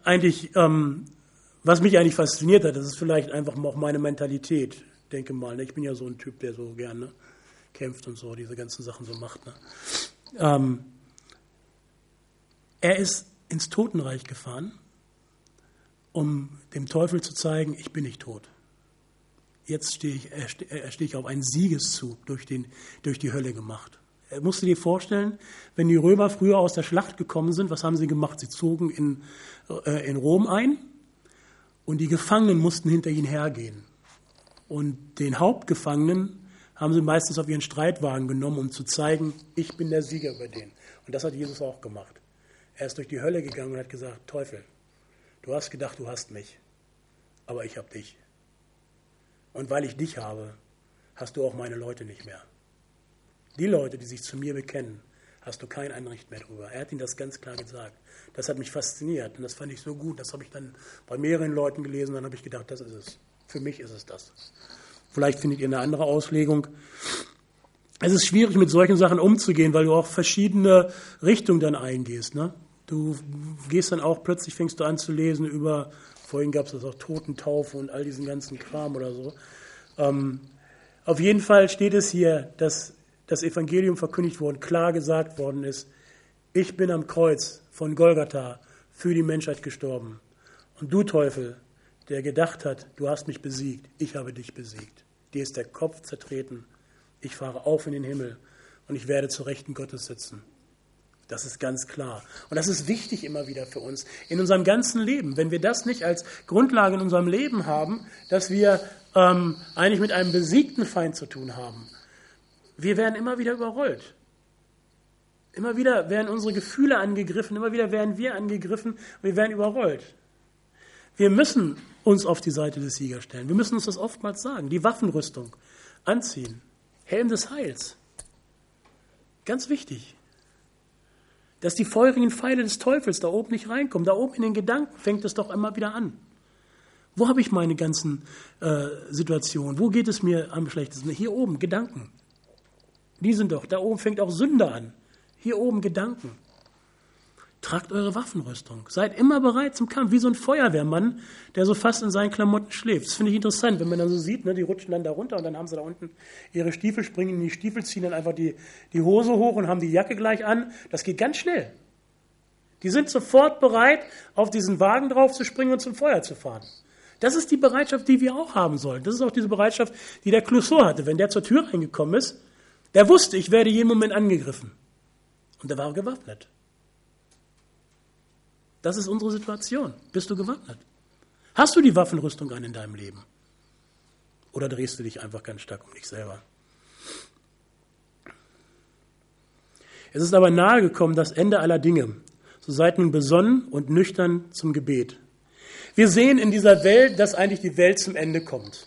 was mich eigentlich fasziniert hat, das ist vielleicht einfach auch meine Mentalität, denke mal. Ich bin ja so ein Typ, der so gerne kämpft und so, diese ganzen Sachen so macht. Er ist ins Totenreich gefahren, um dem Teufel zu zeigen, ich bin nicht tot. Jetzt stehe ich auf einen Siegeszug durch die Hölle gemacht. Er musste dir vorstellen, wenn die Römer früher aus der Schlacht gekommen sind, was haben sie gemacht? Sie zogen in Rom ein und die Gefangenen mussten hinter ihnen hergehen. Und den Hauptgefangenen haben sie meistens auf ihren Streitwagen genommen, um zu zeigen, ich bin der Sieger über den. Und das hat Jesus auch gemacht. Er ist durch die Hölle gegangen und hat gesagt, Teufel, du hast gedacht, du hast mich, aber ich habe dich. Und weil ich dich habe, hast du auch meine Leute nicht mehr. Die Leute, die sich zu mir bekennen, hast du kein Anrecht mehr drüber. Er hat ihnen das ganz klar gesagt. Das hat mich fasziniert und das fand ich so gut. Das habe ich dann bei mehreren Leuten gelesen und dann habe ich gedacht, das ist es. Für mich ist es das. Vielleicht findet ihr eine andere Auslegung. Es ist schwierig, mit solchen Sachen umzugehen, weil du auch verschiedene Richtungen dann eingehst. Ne? Du gehst dann auch, plötzlich fängst du an zu lesen über, vorhin gab es das auch Totentaufe und all diesen ganzen Kram oder so. Auf jeden Fall steht es hier, dass das Evangelium verkündigt worden, klar gesagt worden ist, ich bin am Kreuz von Golgatha für die Menschheit gestorben. Und du, Teufel, der gedacht hat, du hast mich besiegt, ich habe dich besiegt. Dir ist der Kopf zertreten. Ich fahre auf in den Himmel und ich werde zur Rechten Gottes sitzen. Das ist ganz klar. Und das ist wichtig immer wieder für uns in unserem ganzen Leben. Wenn wir das nicht als Grundlage in unserem Leben haben, dass wir eigentlich mit einem besiegten Feind zu tun haben, wir werden immer wieder überrollt. Immer wieder werden unsere Gefühle angegriffen, immer wieder werden wir angegriffen und wir werden überrollt. Wir müssen uns auf die Seite des Siegers stellen. Wir müssen uns das oftmals sagen. Die Waffenrüstung anziehen. Helm des Heils. Ganz wichtig. Dass die feurigen Pfeile des Teufels da oben nicht reinkommen. Da oben in den Gedanken fängt es doch immer wieder an. Wo habe ich meine ganzen Situationen? Wo geht es mir am schlechtesten? Hier oben, Gedanken. Die sind doch, da oben fängt auch Sünde an. Hier oben Gedanken. Tragt eure Waffenrüstung. Seid immer bereit zum Kampf, wie so ein Feuerwehrmann, der so fast in seinen Klamotten schläft. Das finde ich interessant, wenn man dann so sieht, ne, die rutschen dann da runter und dann haben sie da unten ihre Stiefel, springen in die Stiefel, ziehen dann einfach die Hose hoch und haben die Jacke gleich an. Das geht ganz schnell. Die sind sofort bereit, auf diesen Wagen drauf zu springen und zum Feuer zu fahren. Das ist die Bereitschaft, die wir auch haben sollen. Das ist auch diese Bereitschaft, die der Clouseau hatte. Wenn der zur Tür reingekommen ist, der wusste, ich werde jeden Moment angegriffen. Und der war gewappnet. Das ist unsere Situation. Bist du gewappnet? Hast du die Waffenrüstung an in deinem Leben? Oder drehst du dich einfach ganz stark um dich selber? Es ist aber nahegekommen, das Ende aller Dinge. So seid nun besonnen und nüchtern zum Gebet. Wir sehen in dieser Welt, dass eigentlich die Welt zum Ende kommt.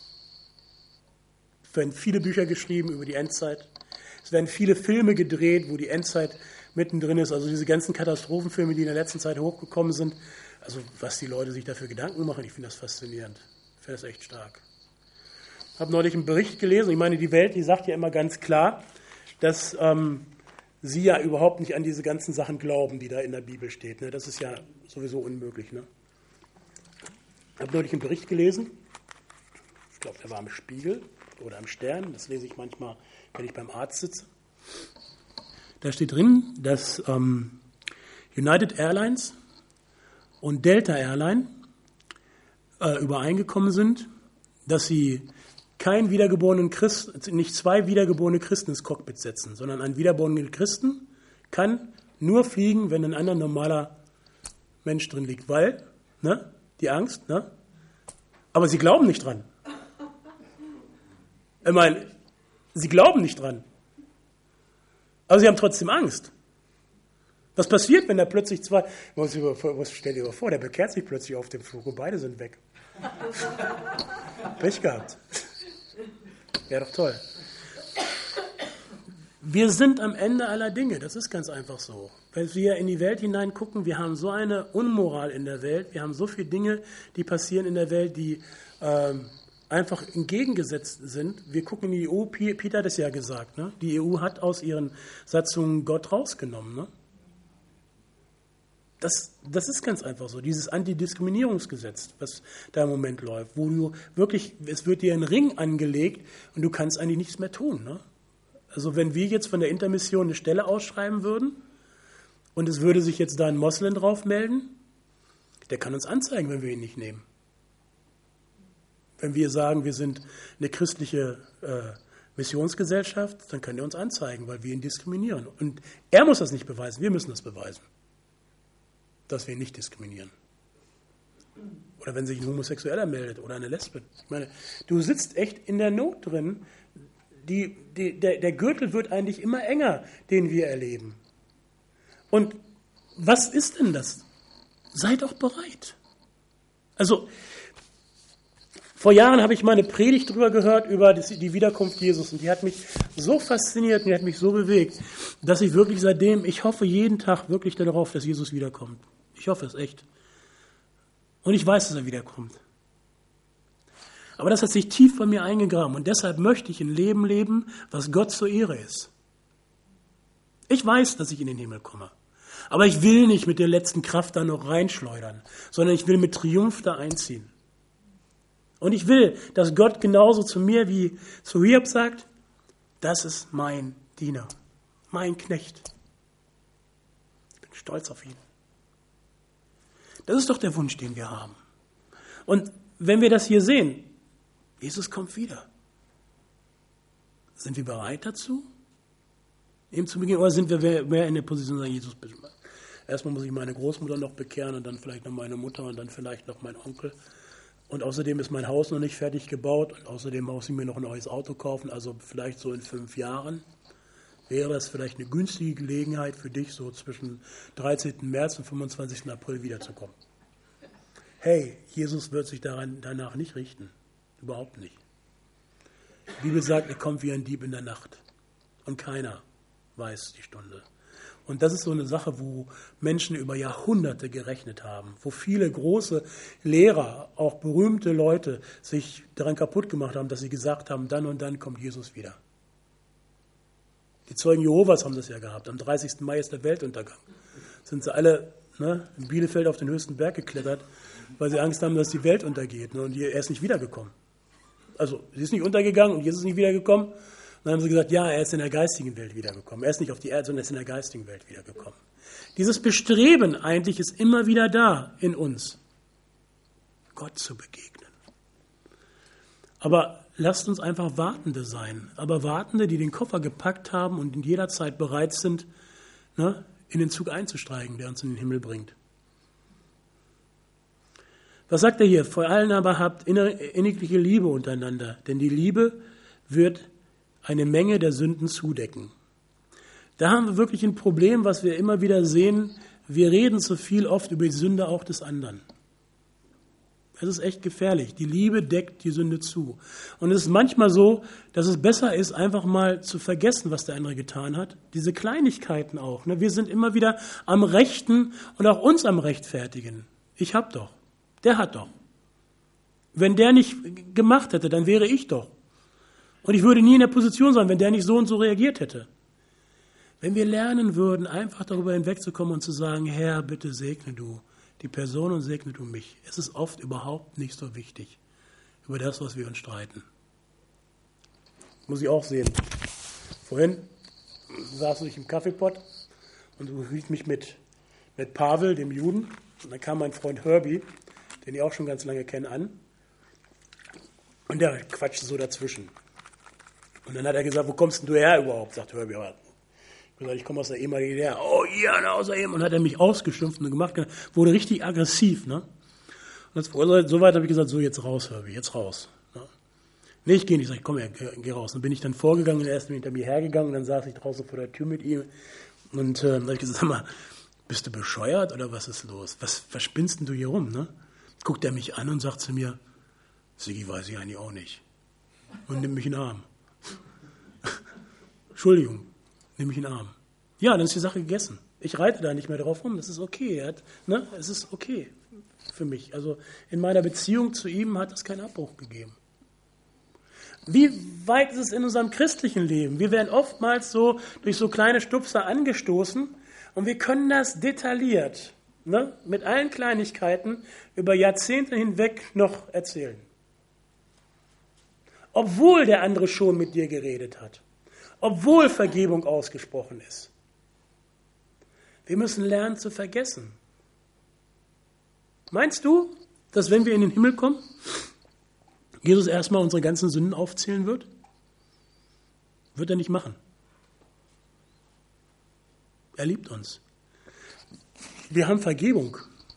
Es werden viele Bücher geschrieben über die Endzeit. Es werden viele Filme gedreht, wo die Endzeit mittendrin ist. Also diese ganzen Katastrophenfilme, die in der letzten Zeit hochgekommen sind. Also was die Leute sich dafür Gedanken machen, ich finde das faszinierend. Ich finde das echt stark. Ich habe neulich einen Bericht gelesen. Ich meine, die Welt, die sagt ja immer ganz klar, dass sie ja überhaupt nicht an diese ganzen Sachen glauben, die da in der Bibel steht. Ne? Das ist ja sowieso unmöglich. Ne? Ich habe neulich einen Bericht gelesen. Ich glaube, der war am Spiegel oder am Stern. Das lese ich manchmal, wenn ich beim Arzt sitze. Da steht drin, dass United Airlines und Delta Airline übereingekommen sind, dass sie nicht zwei wiedergeborene Christen ins Cockpit setzen, sondern ein wiedergeborener Christen kann nur fliegen, wenn ein anderer normaler Mensch drin liegt, weil, ne, die Angst, ne, aber sie glauben nicht dran. Ich meine, sie glauben nicht dran. Aber sie haben trotzdem Angst. Was passiert, wenn da plötzlich zwei... Stell dir mal vor, der bekehrt sich plötzlich auf dem Flug und beide sind weg. Pech gehabt. Wäre doch toll. Wir sind am Ende aller Dinge, das ist ganz einfach so. Wenn wir in die Welt hineingucken, wir haben so eine Unmoral in der Welt, wir haben so viele Dinge, die passieren in der Welt, die einfach entgegengesetzt sind. Wir gucken in die EU, Peter hat es ja gesagt, ne? Die EU hat aus ihren Satzungen Gott rausgenommen. Ne? Das ist ganz einfach so, dieses Antidiskriminierungsgesetz, was da im Moment läuft, wo du wirklich, es wird dir ein Ring angelegt und du kannst eigentlich nichts mehr tun. Ne? Also wenn wir jetzt von der Intermission eine Stelle ausschreiben würden und es würde sich jetzt da ein Moslem drauf melden, der kann uns anzeigen, wenn wir ihn nicht nehmen. Wenn wir sagen, wir sind eine christliche Missionsgesellschaft, dann kann er uns anzeigen, weil wir ihn diskriminieren. Und er muss das nicht beweisen, wir müssen das beweisen, dass wir ihn nicht diskriminieren. Oder wenn sich ein Homosexueller meldet oder eine Lesbe. Ich meine, du sitzt echt in der Not drin. Der Gürtel wird eigentlich immer enger, den wir erleben. Und was ist denn das? Sei doch bereit. Also, vor Jahren habe ich mal eine Predigt darüber gehört, über die Wiederkunft Jesus. Und die hat mich so fasziniert und die hat mich so bewegt, dass ich wirklich seitdem, ich hoffe jeden Tag wirklich darauf, dass Jesus wiederkommt. Ich hoffe es echt. Und ich weiß, dass er wiederkommt. Aber das hat sich tief bei mir eingegraben. Und deshalb möchte ich ein Leben leben, was Gott zur Ehre ist. Ich weiß, dass ich in den Himmel komme. Aber ich will nicht mit der letzten Kraft da noch reinschleudern, sondern ich will mit Triumph da einziehen. Und ich will, dass Gott genauso zu mir wie zu Hiob sagt, das ist mein Diener, mein Knecht. Ich bin stolz auf ihn. Das ist doch der Wunsch, den wir haben. Und wenn wir das hier sehen, Jesus kommt wieder. Sind wir bereit dazu, ihm zu begegnen? Oder sind wir mehr in der Position, sagen, Jesus, erstmal muss ich meine Großmutter noch bekehren und dann vielleicht noch meine Mutter und dann vielleicht noch mein Onkel. Und außerdem ist mein Haus noch nicht fertig gebaut und außerdem muss ich mir noch ein neues Auto kaufen, also vielleicht so in 5 Jahren. Wäre das vielleicht eine günstige Gelegenheit für dich, so zwischen 13. März und 25. April wiederzukommen? Hey, Jesus wird sich danach nicht richten. Überhaupt nicht. Die Bibel sagt, er kommt wie ein Dieb in der Nacht. Und keiner weiß die Stunde. Und das ist so eine Sache, wo Menschen über Jahrhunderte gerechnet haben, wo viele große Lehrer, auch berühmte Leute, sich daran kaputt gemacht haben, dass sie gesagt haben, dann und dann kommt Jesus wieder. Die Zeugen Jehovas haben das ja gehabt. Am 30. Mai ist der Weltuntergang. Sind sie alle in Bielefeld auf den höchsten Berg geklettert, weil sie Angst haben, dass die Welt untergeht. Und er ist nicht wiedergekommen. Also, sie ist nicht untergegangen und Jesus ist nicht wiedergekommen. Und dann haben sie gesagt, ja, er ist in der geistigen Welt wiedergekommen. Er ist nicht auf die Erde, sondern er ist in der geistigen Welt wiedergekommen. Dieses Bestreben eigentlich ist immer wieder da in uns, Gott zu begegnen. Aber lasst uns einfach Wartende sein. Aber Wartende, die den Koffer gepackt haben und in jeder Zeit bereit sind, in den Zug einzusteigen, der uns in den Himmel bringt. Was sagt er hier? Vor allen aber habt innigliche Liebe untereinander, denn die Liebe wird eine Menge der Sünden zudecken. Da haben wir wirklich ein Problem, was wir immer wieder sehen. Wir reden zu viel oft über die Sünde auch des anderen. Es ist echt gefährlich. Die Liebe deckt die Sünde zu. Und es ist manchmal so, dass es besser ist, einfach mal zu vergessen, was der andere getan hat. Diese Kleinigkeiten auch. Wir sind immer wieder am Rechten und auch uns am Rechtfertigen. Ich hab doch. Der hat doch. Wenn der nicht gemacht hätte, dann wäre ich doch. Und ich würde nie in der Position sein, wenn der nicht so und so reagiert hätte. Wenn wir lernen würden, einfach darüber hinwegzukommen und zu sagen, Herr, bitte segne du die Person und segne du mich. Es ist oft überhaupt nicht so wichtig über das, was wir uns streiten. Muss ich auch sehen. Vorhin saß ich im Kaffeepott und so rief mich mit Pavel, dem Juden, und dann kam mein Freund Herbie, den ich auch schon ganz lange kenne, an. Und der quatschte so dazwischen. Und dann hat er gesagt, wo kommst denn du her überhaupt? Sagt Herbie. Aber ich gesagt, ich komme aus der ehemaligen DDR. Oh, ja, aus der ehemaligen. Und hat er mich ausgeschimpft und gemacht, wurde richtig aggressiv. Und so weit habe ich gesagt, so jetzt raus, Herbie, jetzt raus. Nee, ich gehe nicht. Sag ich, komm her, geh raus. Dann bin ich dann vorgegangen, er ist hinter mir hergegangen und dann saß ich draußen vor der Tür mit ihm. Und dann habe ich gesagt, sag mal, bist du bescheuert oder was ist los? Was spinnst denn du hier rum? Ne? Guckt er mich an und sagt zu mir, Sigi, weiß ich eigentlich auch nicht. Und nimmt mich in den Arm. Entschuldigung, nimm mich in den Arm. Ja, dann ist die Sache gegessen. Ich reite da nicht mehr drauf rum, das ist okay. Es ist okay für mich. Also in meiner Beziehung zu ihm hat es keinen Abbruch gegeben. Wie weit ist es in unserem christlichen Leben? Wir werden oftmals so durch so kleine Stupser angestoßen und wir können das detailliert, mit allen Kleinigkeiten über Jahrzehnte hinweg noch erzählen. Obwohl der andere schon mit dir geredet hat. Obwohl Vergebung ausgesprochen ist. Wir müssen lernen zu vergessen. Meinst du, dass wenn wir in den Himmel kommen, Jesus erstmal unsere ganzen Sünden aufzählen wird? Wird er nicht machen. Er liebt uns. Wir haben Vergebung.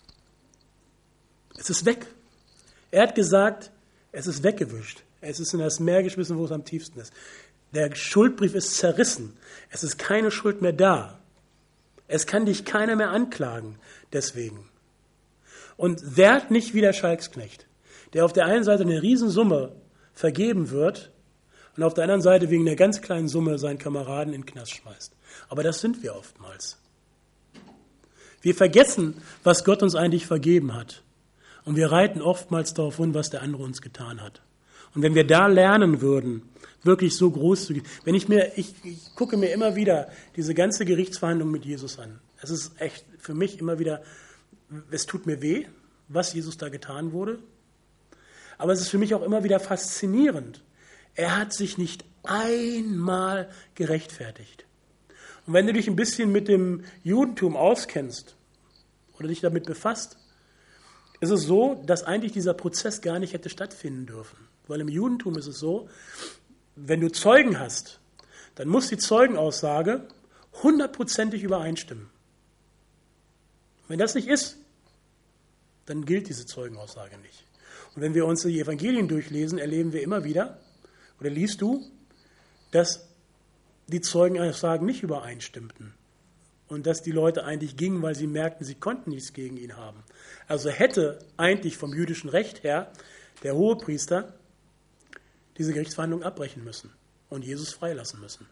Es ist weg. Er hat gesagt, es ist weggewischt. Es ist in das Meer geschmissen, wo es am tiefsten ist. Der Schuldbrief ist zerrissen. Es ist keine Schuld mehr da. Es kann dich keiner mehr anklagen deswegen. Und werd nicht wie der Schalksknecht, der auf der einen Seite eine Riesensumme vergeben wird und auf der anderen Seite wegen einer ganz kleinen Summe seinen Kameraden in den Knast schmeißt. Aber das sind wir oftmals. Wir vergessen, was Gott uns eigentlich vergeben hat. Und wir reiten oftmals darauf hin, was der andere uns getan hat. Und wenn wir da lernen würden, wirklich so großzügig, ich gucke mir immer wieder diese ganze Gerichtsverhandlung mit Jesus an. Es ist echt für mich immer wieder, es tut mir weh, was Jesus da getan wurde. Aber es ist für mich auch immer wieder faszinierend. Er hat sich nicht einmal gerechtfertigt. Und wenn du dich ein bisschen mit dem Judentum auskennst oder dich damit befasst, ist es so, dass eigentlich dieser Prozess gar nicht hätte stattfinden dürfen. Weil im Judentum ist es so, wenn du Zeugen hast, dann muss die Zeugenaussage 100%ig übereinstimmen. Wenn das nicht ist, dann gilt diese Zeugenaussage nicht. Und wenn wir uns die Evangelien durchlesen, erleben wir immer wieder, oder liest du, dass die Zeugenaussagen nicht übereinstimmten. Und dass die Leute eigentlich gingen, weil sie merkten, sie konnten nichts gegen ihn haben. Also hätte eigentlich vom jüdischen Recht her der Hohepriester diese Gerichtsverhandlung abbrechen müssen und Jesus freilassen müssen.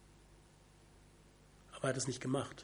Aber er hat es nicht gemacht.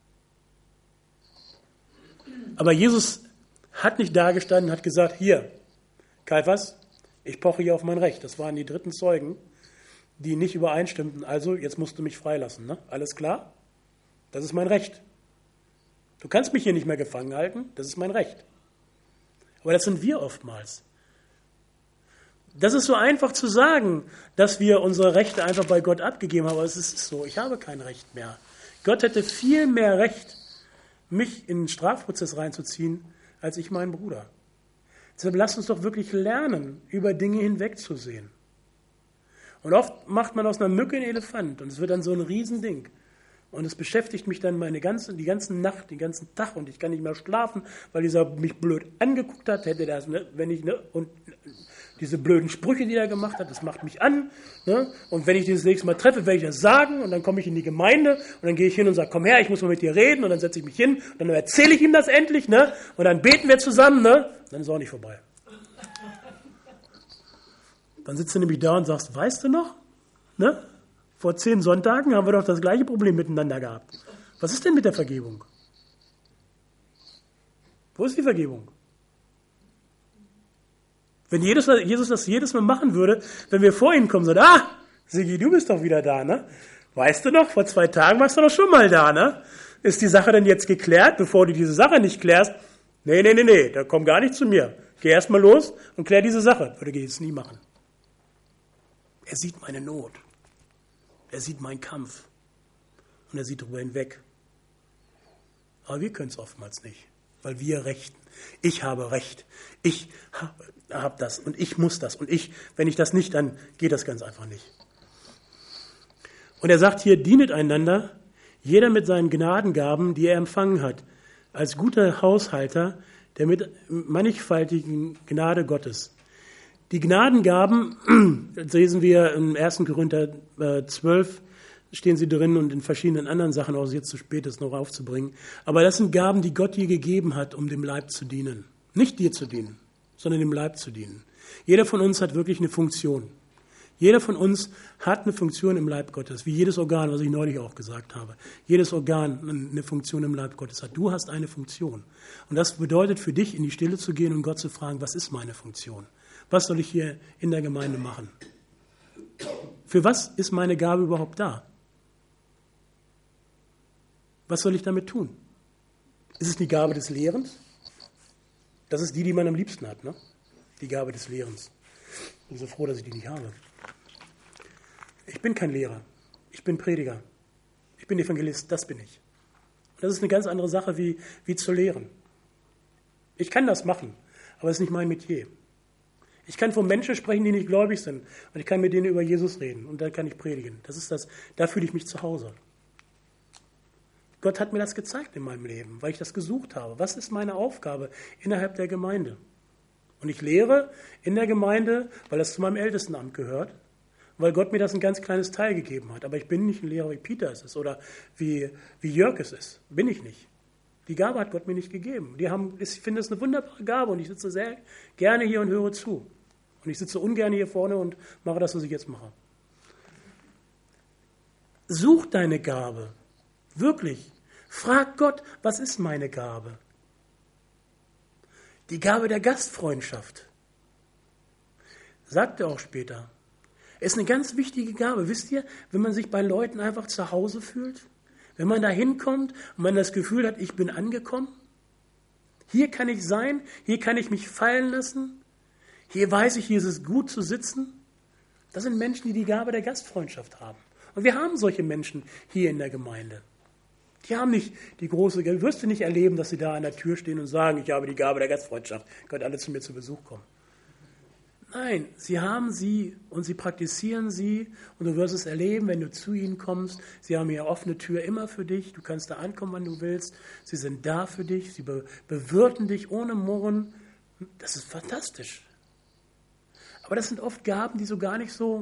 Aber Jesus hat nicht dagestanden und hat gesagt, hier, Kaiphas, ich poche hier auf mein Recht. Das waren die dritten Zeugen, die nicht übereinstimmten. Also, jetzt musst du mich freilassen. Ne? Alles klar? Das ist mein Recht. Du kannst mich hier nicht mehr gefangen halten. Das ist mein Recht. Aber das sind wir oftmals. Das ist so einfach zu sagen, dass wir unsere Rechte einfach bei Gott abgegeben haben. Aber es ist so, ich habe kein Recht mehr. Gott hätte viel mehr Recht, mich in den Strafprozess reinzuziehen, als ich meinen Bruder. Deshalb lasst uns doch wirklich lernen, über Dinge hinwegzusehen. Und oft macht man aus einer Mücke einen Elefant und es wird dann so ein Riesending. Und es beschäftigt mich dann die ganze Nacht, den ganzen Tag und ich kann nicht mehr schlafen, weil dieser mich blöd angeguckt hat, hätte das, und diese blöden Sprüche, die er gemacht hat, das macht mich an. Und wenn ich den das nächste Mal treffe, werde ich das sagen und dann komme ich in die Gemeinde und dann gehe ich hin und sage, komm her, ich muss mal mit dir reden und dann setze ich mich hin und dann erzähle ich ihm das endlich, und dann beten wir zusammen, dann ist es auch nicht vorbei. Dann sitzt du nämlich da und sagst, weißt du noch, vor 10 Sonntagen haben wir doch das gleiche Problem miteinander gehabt. Was ist denn mit der Vergebung? Wo ist die Vergebung? Wenn Jesus das jedes Mal machen würde, wenn wir vor ihn kommen, sagt, Sigi, du bist doch wieder da, ne? Weißt du noch, vor 2 Tagen warst du doch schon mal da, ne? Ist die Sache denn jetzt geklärt, bevor du diese Sache nicht klärst? Nee, da komm gar nicht zu mir. Geh erst mal los und klär diese Sache. Würde ich jetzt nie machen. Er sieht meine Not. Er sieht meinen Kampf. Und er sieht darüber hinweg. Aber wir können es oftmals nicht, weil wir rechten. Ich habe Recht. Ich habe das und ich muss das. Und wenn ich das nicht, dann geht das ganz einfach nicht. Und er sagt hier, dienet einander, jeder mit seinen Gnadengaben, die er empfangen hat, als guter Haushalter der mit mannigfaltigen Gnade Gottes. Die Gnadengaben, das lesen wir im 1. Korinther 12, stehen sie drin und in verschiedenen anderen Sachen, auch jetzt zu spät ist, noch aufzubringen. Aber das sind Gaben, die Gott dir gegeben hat, um dem Leib zu dienen. Nicht dir zu dienen, sondern dem Leib zu dienen. Jeder von uns hat wirklich eine Funktion. Jeder von uns hat eine Funktion im Leib Gottes, wie jedes Organ, was ich neulich auch gesagt habe. Jedes Organ eine Funktion im Leib Gottes hat. Du hast eine Funktion. Und das bedeutet für dich, in die Stille zu gehen und Gott zu fragen, was ist meine Funktion? Was soll ich hier in der Gemeinde machen? Für was ist meine Gabe überhaupt da? Was soll ich damit tun? Ist es die Gabe des Lehrens? Das ist die man am liebsten hat, ne? Die Gabe des Lehrens. Ich bin so froh, dass ich die nicht habe. Ich bin kein Lehrer. Ich bin Prediger. Ich bin Evangelist. Das bin ich. Das ist eine ganz andere Sache, wie zu lehren. Ich kann das machen, aber es ist nicht mein Metier. Ich kann von Menschen sprechen, die nicht gläubig sind. Und ich kann mit denen über Jesus reden. Und dann kann ich predigen. Das ist das. Da fühle ich mich zu Hause. Gott hat mir das gezeigt in meinem Leben, weil ich das gesucht habe. Was ist meine Aufgabe innerhalb der Gemeinde? Und ich lehre in der Gemeinde, weil das zu meinem Ältestenamt gehört, weil Gott mir das ein ganz kleines Teil gegeben hat. Aber ich bin nicht ein Lehrer, wie Peter es ist oder wie Jörg es ist. Bin ich nicht. Die Gabe hat Gott mir nicht gegeben. Ich finde es eine wunderbare Gabe und ich sitze sehr gerne hier und höre zu. Und ich sitze ungern hier vorne und mache das, was ich jetzt mache. Such deine Gabe. Wirklich. Frag Gott, was ist meine Gabe? Die Gabe der Gastfreundschaft. Sagt er auch später. Ist eine ganz wichtige Gabe. Wisst ihr, wenn man sich bei Leuten einfach zu Hause fühlt? Wenn man da hinkommt und man das Gefühl hat, ich bin angekommen? Hier kann ich sein, hier kann ich mich fallen lassen. Hier weiß ich, hier ist es gut zu sitzen. Das sind Menschen, die die Gabe der Gastfreundschaft haben. Und wir haben solche Menschen hier in der Gemeinde. Die haben nicht die große, du wirst du nicht erleben, dass sie da an der Tür stehen und sagen, ich habe die Gabe der Gastfreundschaft, könnt alle zu mir zu Besuch kommen. Nein, sie haben sie und sie praktizieren sie und du wirst es erleben, wenn du zu ihnen kommst. Sie haben hier offene Tür immer für dich, du kannst da ankommen, wann du willst. Sie sind da für dich, sie bewirten dich ohne Murren. Das ist fantastisch. Aber das sind oft Gaben, die so gar nicht so,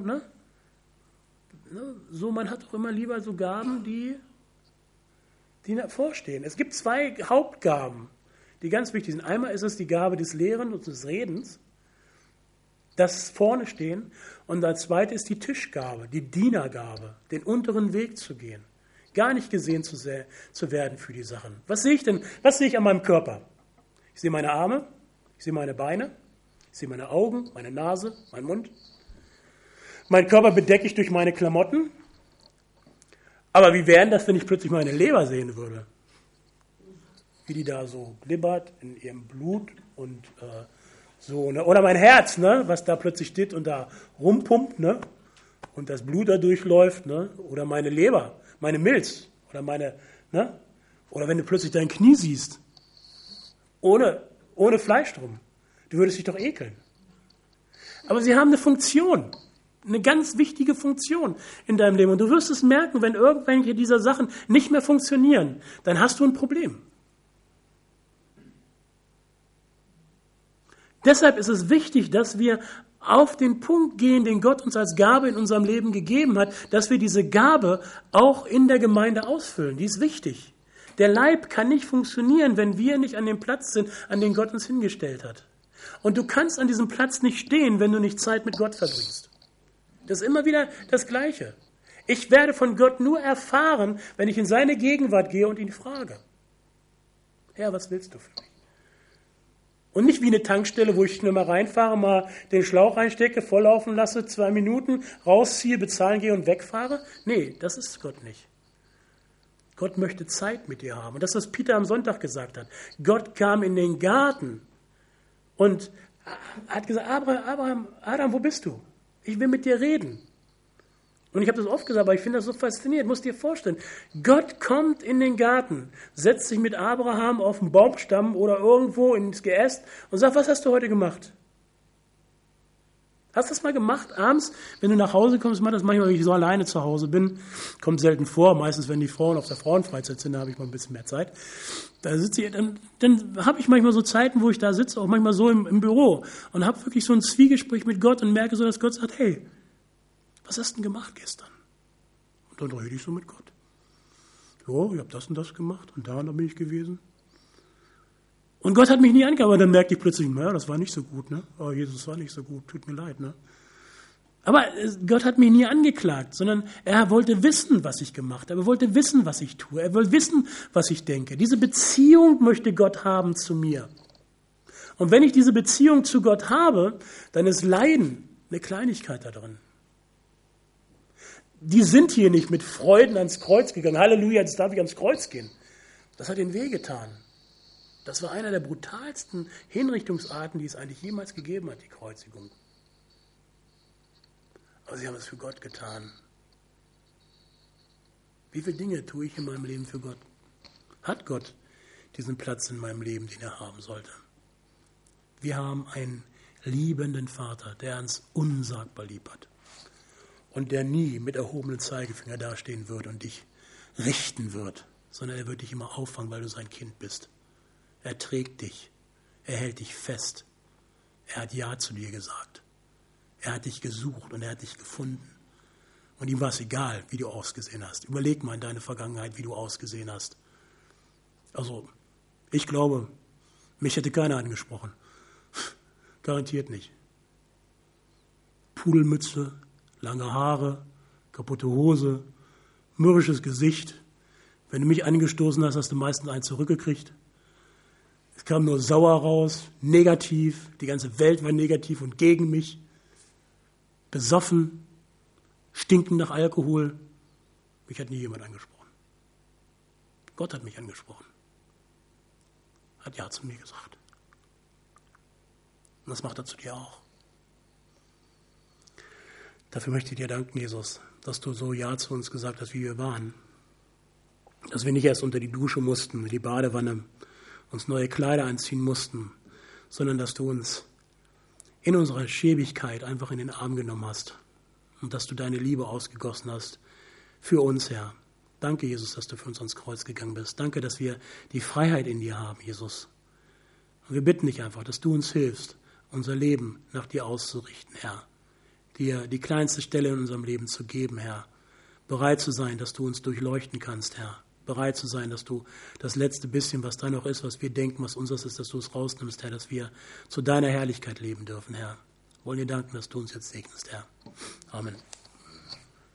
so, man hat auch immer lieber so Gaben, die vorstehen. Es gibt 2 Hauptgaben, die ganz wichtig sind. Einmal ist es die Gabe des Lehrens und des Redens, das vorne stehen. Und das zweite ist die Tischgabe, die Dienergabe, den unteren Weg zu gehen. Gar nicht gesehen zu werden für die Sachen. Was sehe ich denn? Was sehe ich an meinem Körper? Ich sehe meine Arme, ich sehe meine Beine, ich sehe meine Augen, meine Nase, meinen Mund. Meinen Körper bedecke ich durch meine Klamotten. Aber wie wäre das, wenn ich plötzlich meine Leber sehen würde? Wie die da so glibbert in ihrem Blut und so. Ne? Oder mein Herz, ne? Was da plötzlich steht und da rumpumpt, ne? Und das Blut da durchläuft. Ne? Oder meine Leber, meine Milz. Oder ne? Oder wenn du plötzlich dein Knie siehst. Ohne Fleisch drum. Du würdest dich doch ekeln. Aber sie haben eine Funktion. Eine ganz wichtige Funktion in deinem Leben. Und du wirst es merken, wenn irgendwelche dieser Sachen nicht mehr funktionieren, dann hast du ein Problem. Deshalb ist es wichtig, dass wir auf den Punkt gehen, den Gott uns als Gabe in unserem Leben gegeben hat, dass wir diese Gabe auch in der Gemeinde ausfüllen. Die ist wichtig. Der Leib kann nicht funktionieren, wenn wir nicht an dem Platz sind, an den Gott uns hingestellt hat. Und du kannst an diesem Platz nicht stehen, wenn du nicht Zeit mit Gott verbringst. Das ist immer wieder das Gleiche. Ich werde von Gott nur erfahren, wenn ich in seine Gegenwart gehe und ihn frage. Herr, was willst du für mich? Und nicht wie eine Tankstelle, wo ich nur mal reinfahre, mal den Schlauch reinstecke, volllaufen lasse, 2 Minuten, rausziehe, bezahlen gehe und wegfahre. Nee, das ist Gott nicht. Gott möchte Zeit mit dir haben. Und das ist, was Peter am Sonntag gesagt hat. Gott kam in den Garten und hat gesagt, Adam, wo bist du? Ich will mit dir reden. Und ich habe das oft gesagt, aber ich finde das so faszinierend. Musst dir vorstellen, Gott kommt in den Garten, setzt sich mit Abraham auf den Baumstamm oder irgendwo ins Geäst und sagt, was hast du heute gemacht? Hast du das mal gemacht? Abends, wenn du nach Hause kommst, mach das manchmal, wenn ich so alleine zu Hause bin. Kommt selten vor. Meistens, wenn die Frauen auf der Frauenfreizeit sind, da habe ich mal ein bisschen mehr Zeit. Da sitze ich, dann habe ich manchmal so Zeiten, wo ich da sitze, auch manchmal so im Büro und habe wirklich so ein Zwiegespräch mit Gott und merke so, dass Gott sagt, hey, was hast du denn gemacht gestern? Und dann rede ich so mit Gott. Jo, ich habe das und das gemacht und da bin ich gewesen. Und Gott hat mich nie angehört, aber dann merkte ich plötzlich, naja, das war nicht so gut, ne? Oh, Jesus, war nicht so gut, tut mir leid, ne? Aber Gott hat mich nie angeklagt, sondern er wollte wissen, was ich gemacht habe. Er wollte wissen, was ich tue. Er wollte wissen, was ich denke. Diese Beziehung möchte Gott haben zu mir. Und wenn ich diese Beziehung zu Gott habe, dann ist Leiden eine Kleinigkeit da drin. Die sind hier nicht mit Freuden ans Kreuz gegangen. Halleluja, jetzt darf ich ans Kreuz gehen. Das hat ihnen wehgetan. Das war einer der brutalsten Hinrichtungsarten, die es eigentlich jemals gegeben hat, die Kreuzigung. Aber sie haben es für Gott getan. Wie viele Dinge tue ich in meinem Leben für Gott? Hat Gott diesen Platz in meinem Leben, den er haben sollte? Wir haben einen liebenden Vater, der uns unsagbar lieb hat. Und der nie mit erhobenem Zeigefinger dastehen wird und dich richten wird, sondern er wird dich immer auffangen, weil du sein Kind bist. Er trägt dich, er hält dich fest. Er hat Ja zu dir gesagt. Er hat dich gesucht und er hat dich gefunden. Und ihm war es egal, wie du ausgesehen hast. Überleg mal in deine Vergangenheit, wie du ausgesehen hast. Also, ich glaube, mich hätte keiner angesprochen. Garantiert nicht. Pudelmütze, lange Haare, kaputte Hose, mürrisches Gesicht. Wenn du mich angestoßen hast, hast du meistens einen zurückgekriegt. Es kam nur sauer raus, negativ, die ganze Welt war negativ und gegen mich. Besoffen, stinkend nach Alkohol. Mich hat nie jemand angesprochen. Gott hat mich angesprochen. Hat Ja zu mir gesagt. Und das macht er zu dir auch. Dafür möchte ich dir danken, Jesus, dass du so Ja zu uns gesagt hast, wie wir waren. Dass wir nicht erst unter die Dusche mussten, in die Badewanne, uns neue Kleider anziehen mussten, sondern dass du uns in unserer Schäbigkeit einfach in den Arm genommen hast und dass du deine Liebe ausgegossen hast für uns, Herr. Danke, Jesus, dass du für uns ans Kreuz gegangen bist. Danke, dass wir die Freiheit in dir haben, Jesus. Und wir bitten dich einfach, dass du uns hilfst, unser Leben nach dir auszurichten, Herr. Dir die kleinste Stelle in unserem Leben zu geben, Herr. Bereit zu sein, dass du uns durchleuchten kannst, Herr. Bereit zu sein, dass du das letzte bisschen, was da noch ist, was wir denken, was unseres ist, dass du es rausnimmst, Herr, dass wir zu deiner Herrlichkeit leben dürfen, Herr. Wir wollen dir danken, dass du uns jetzt segnest, Herr. Amen.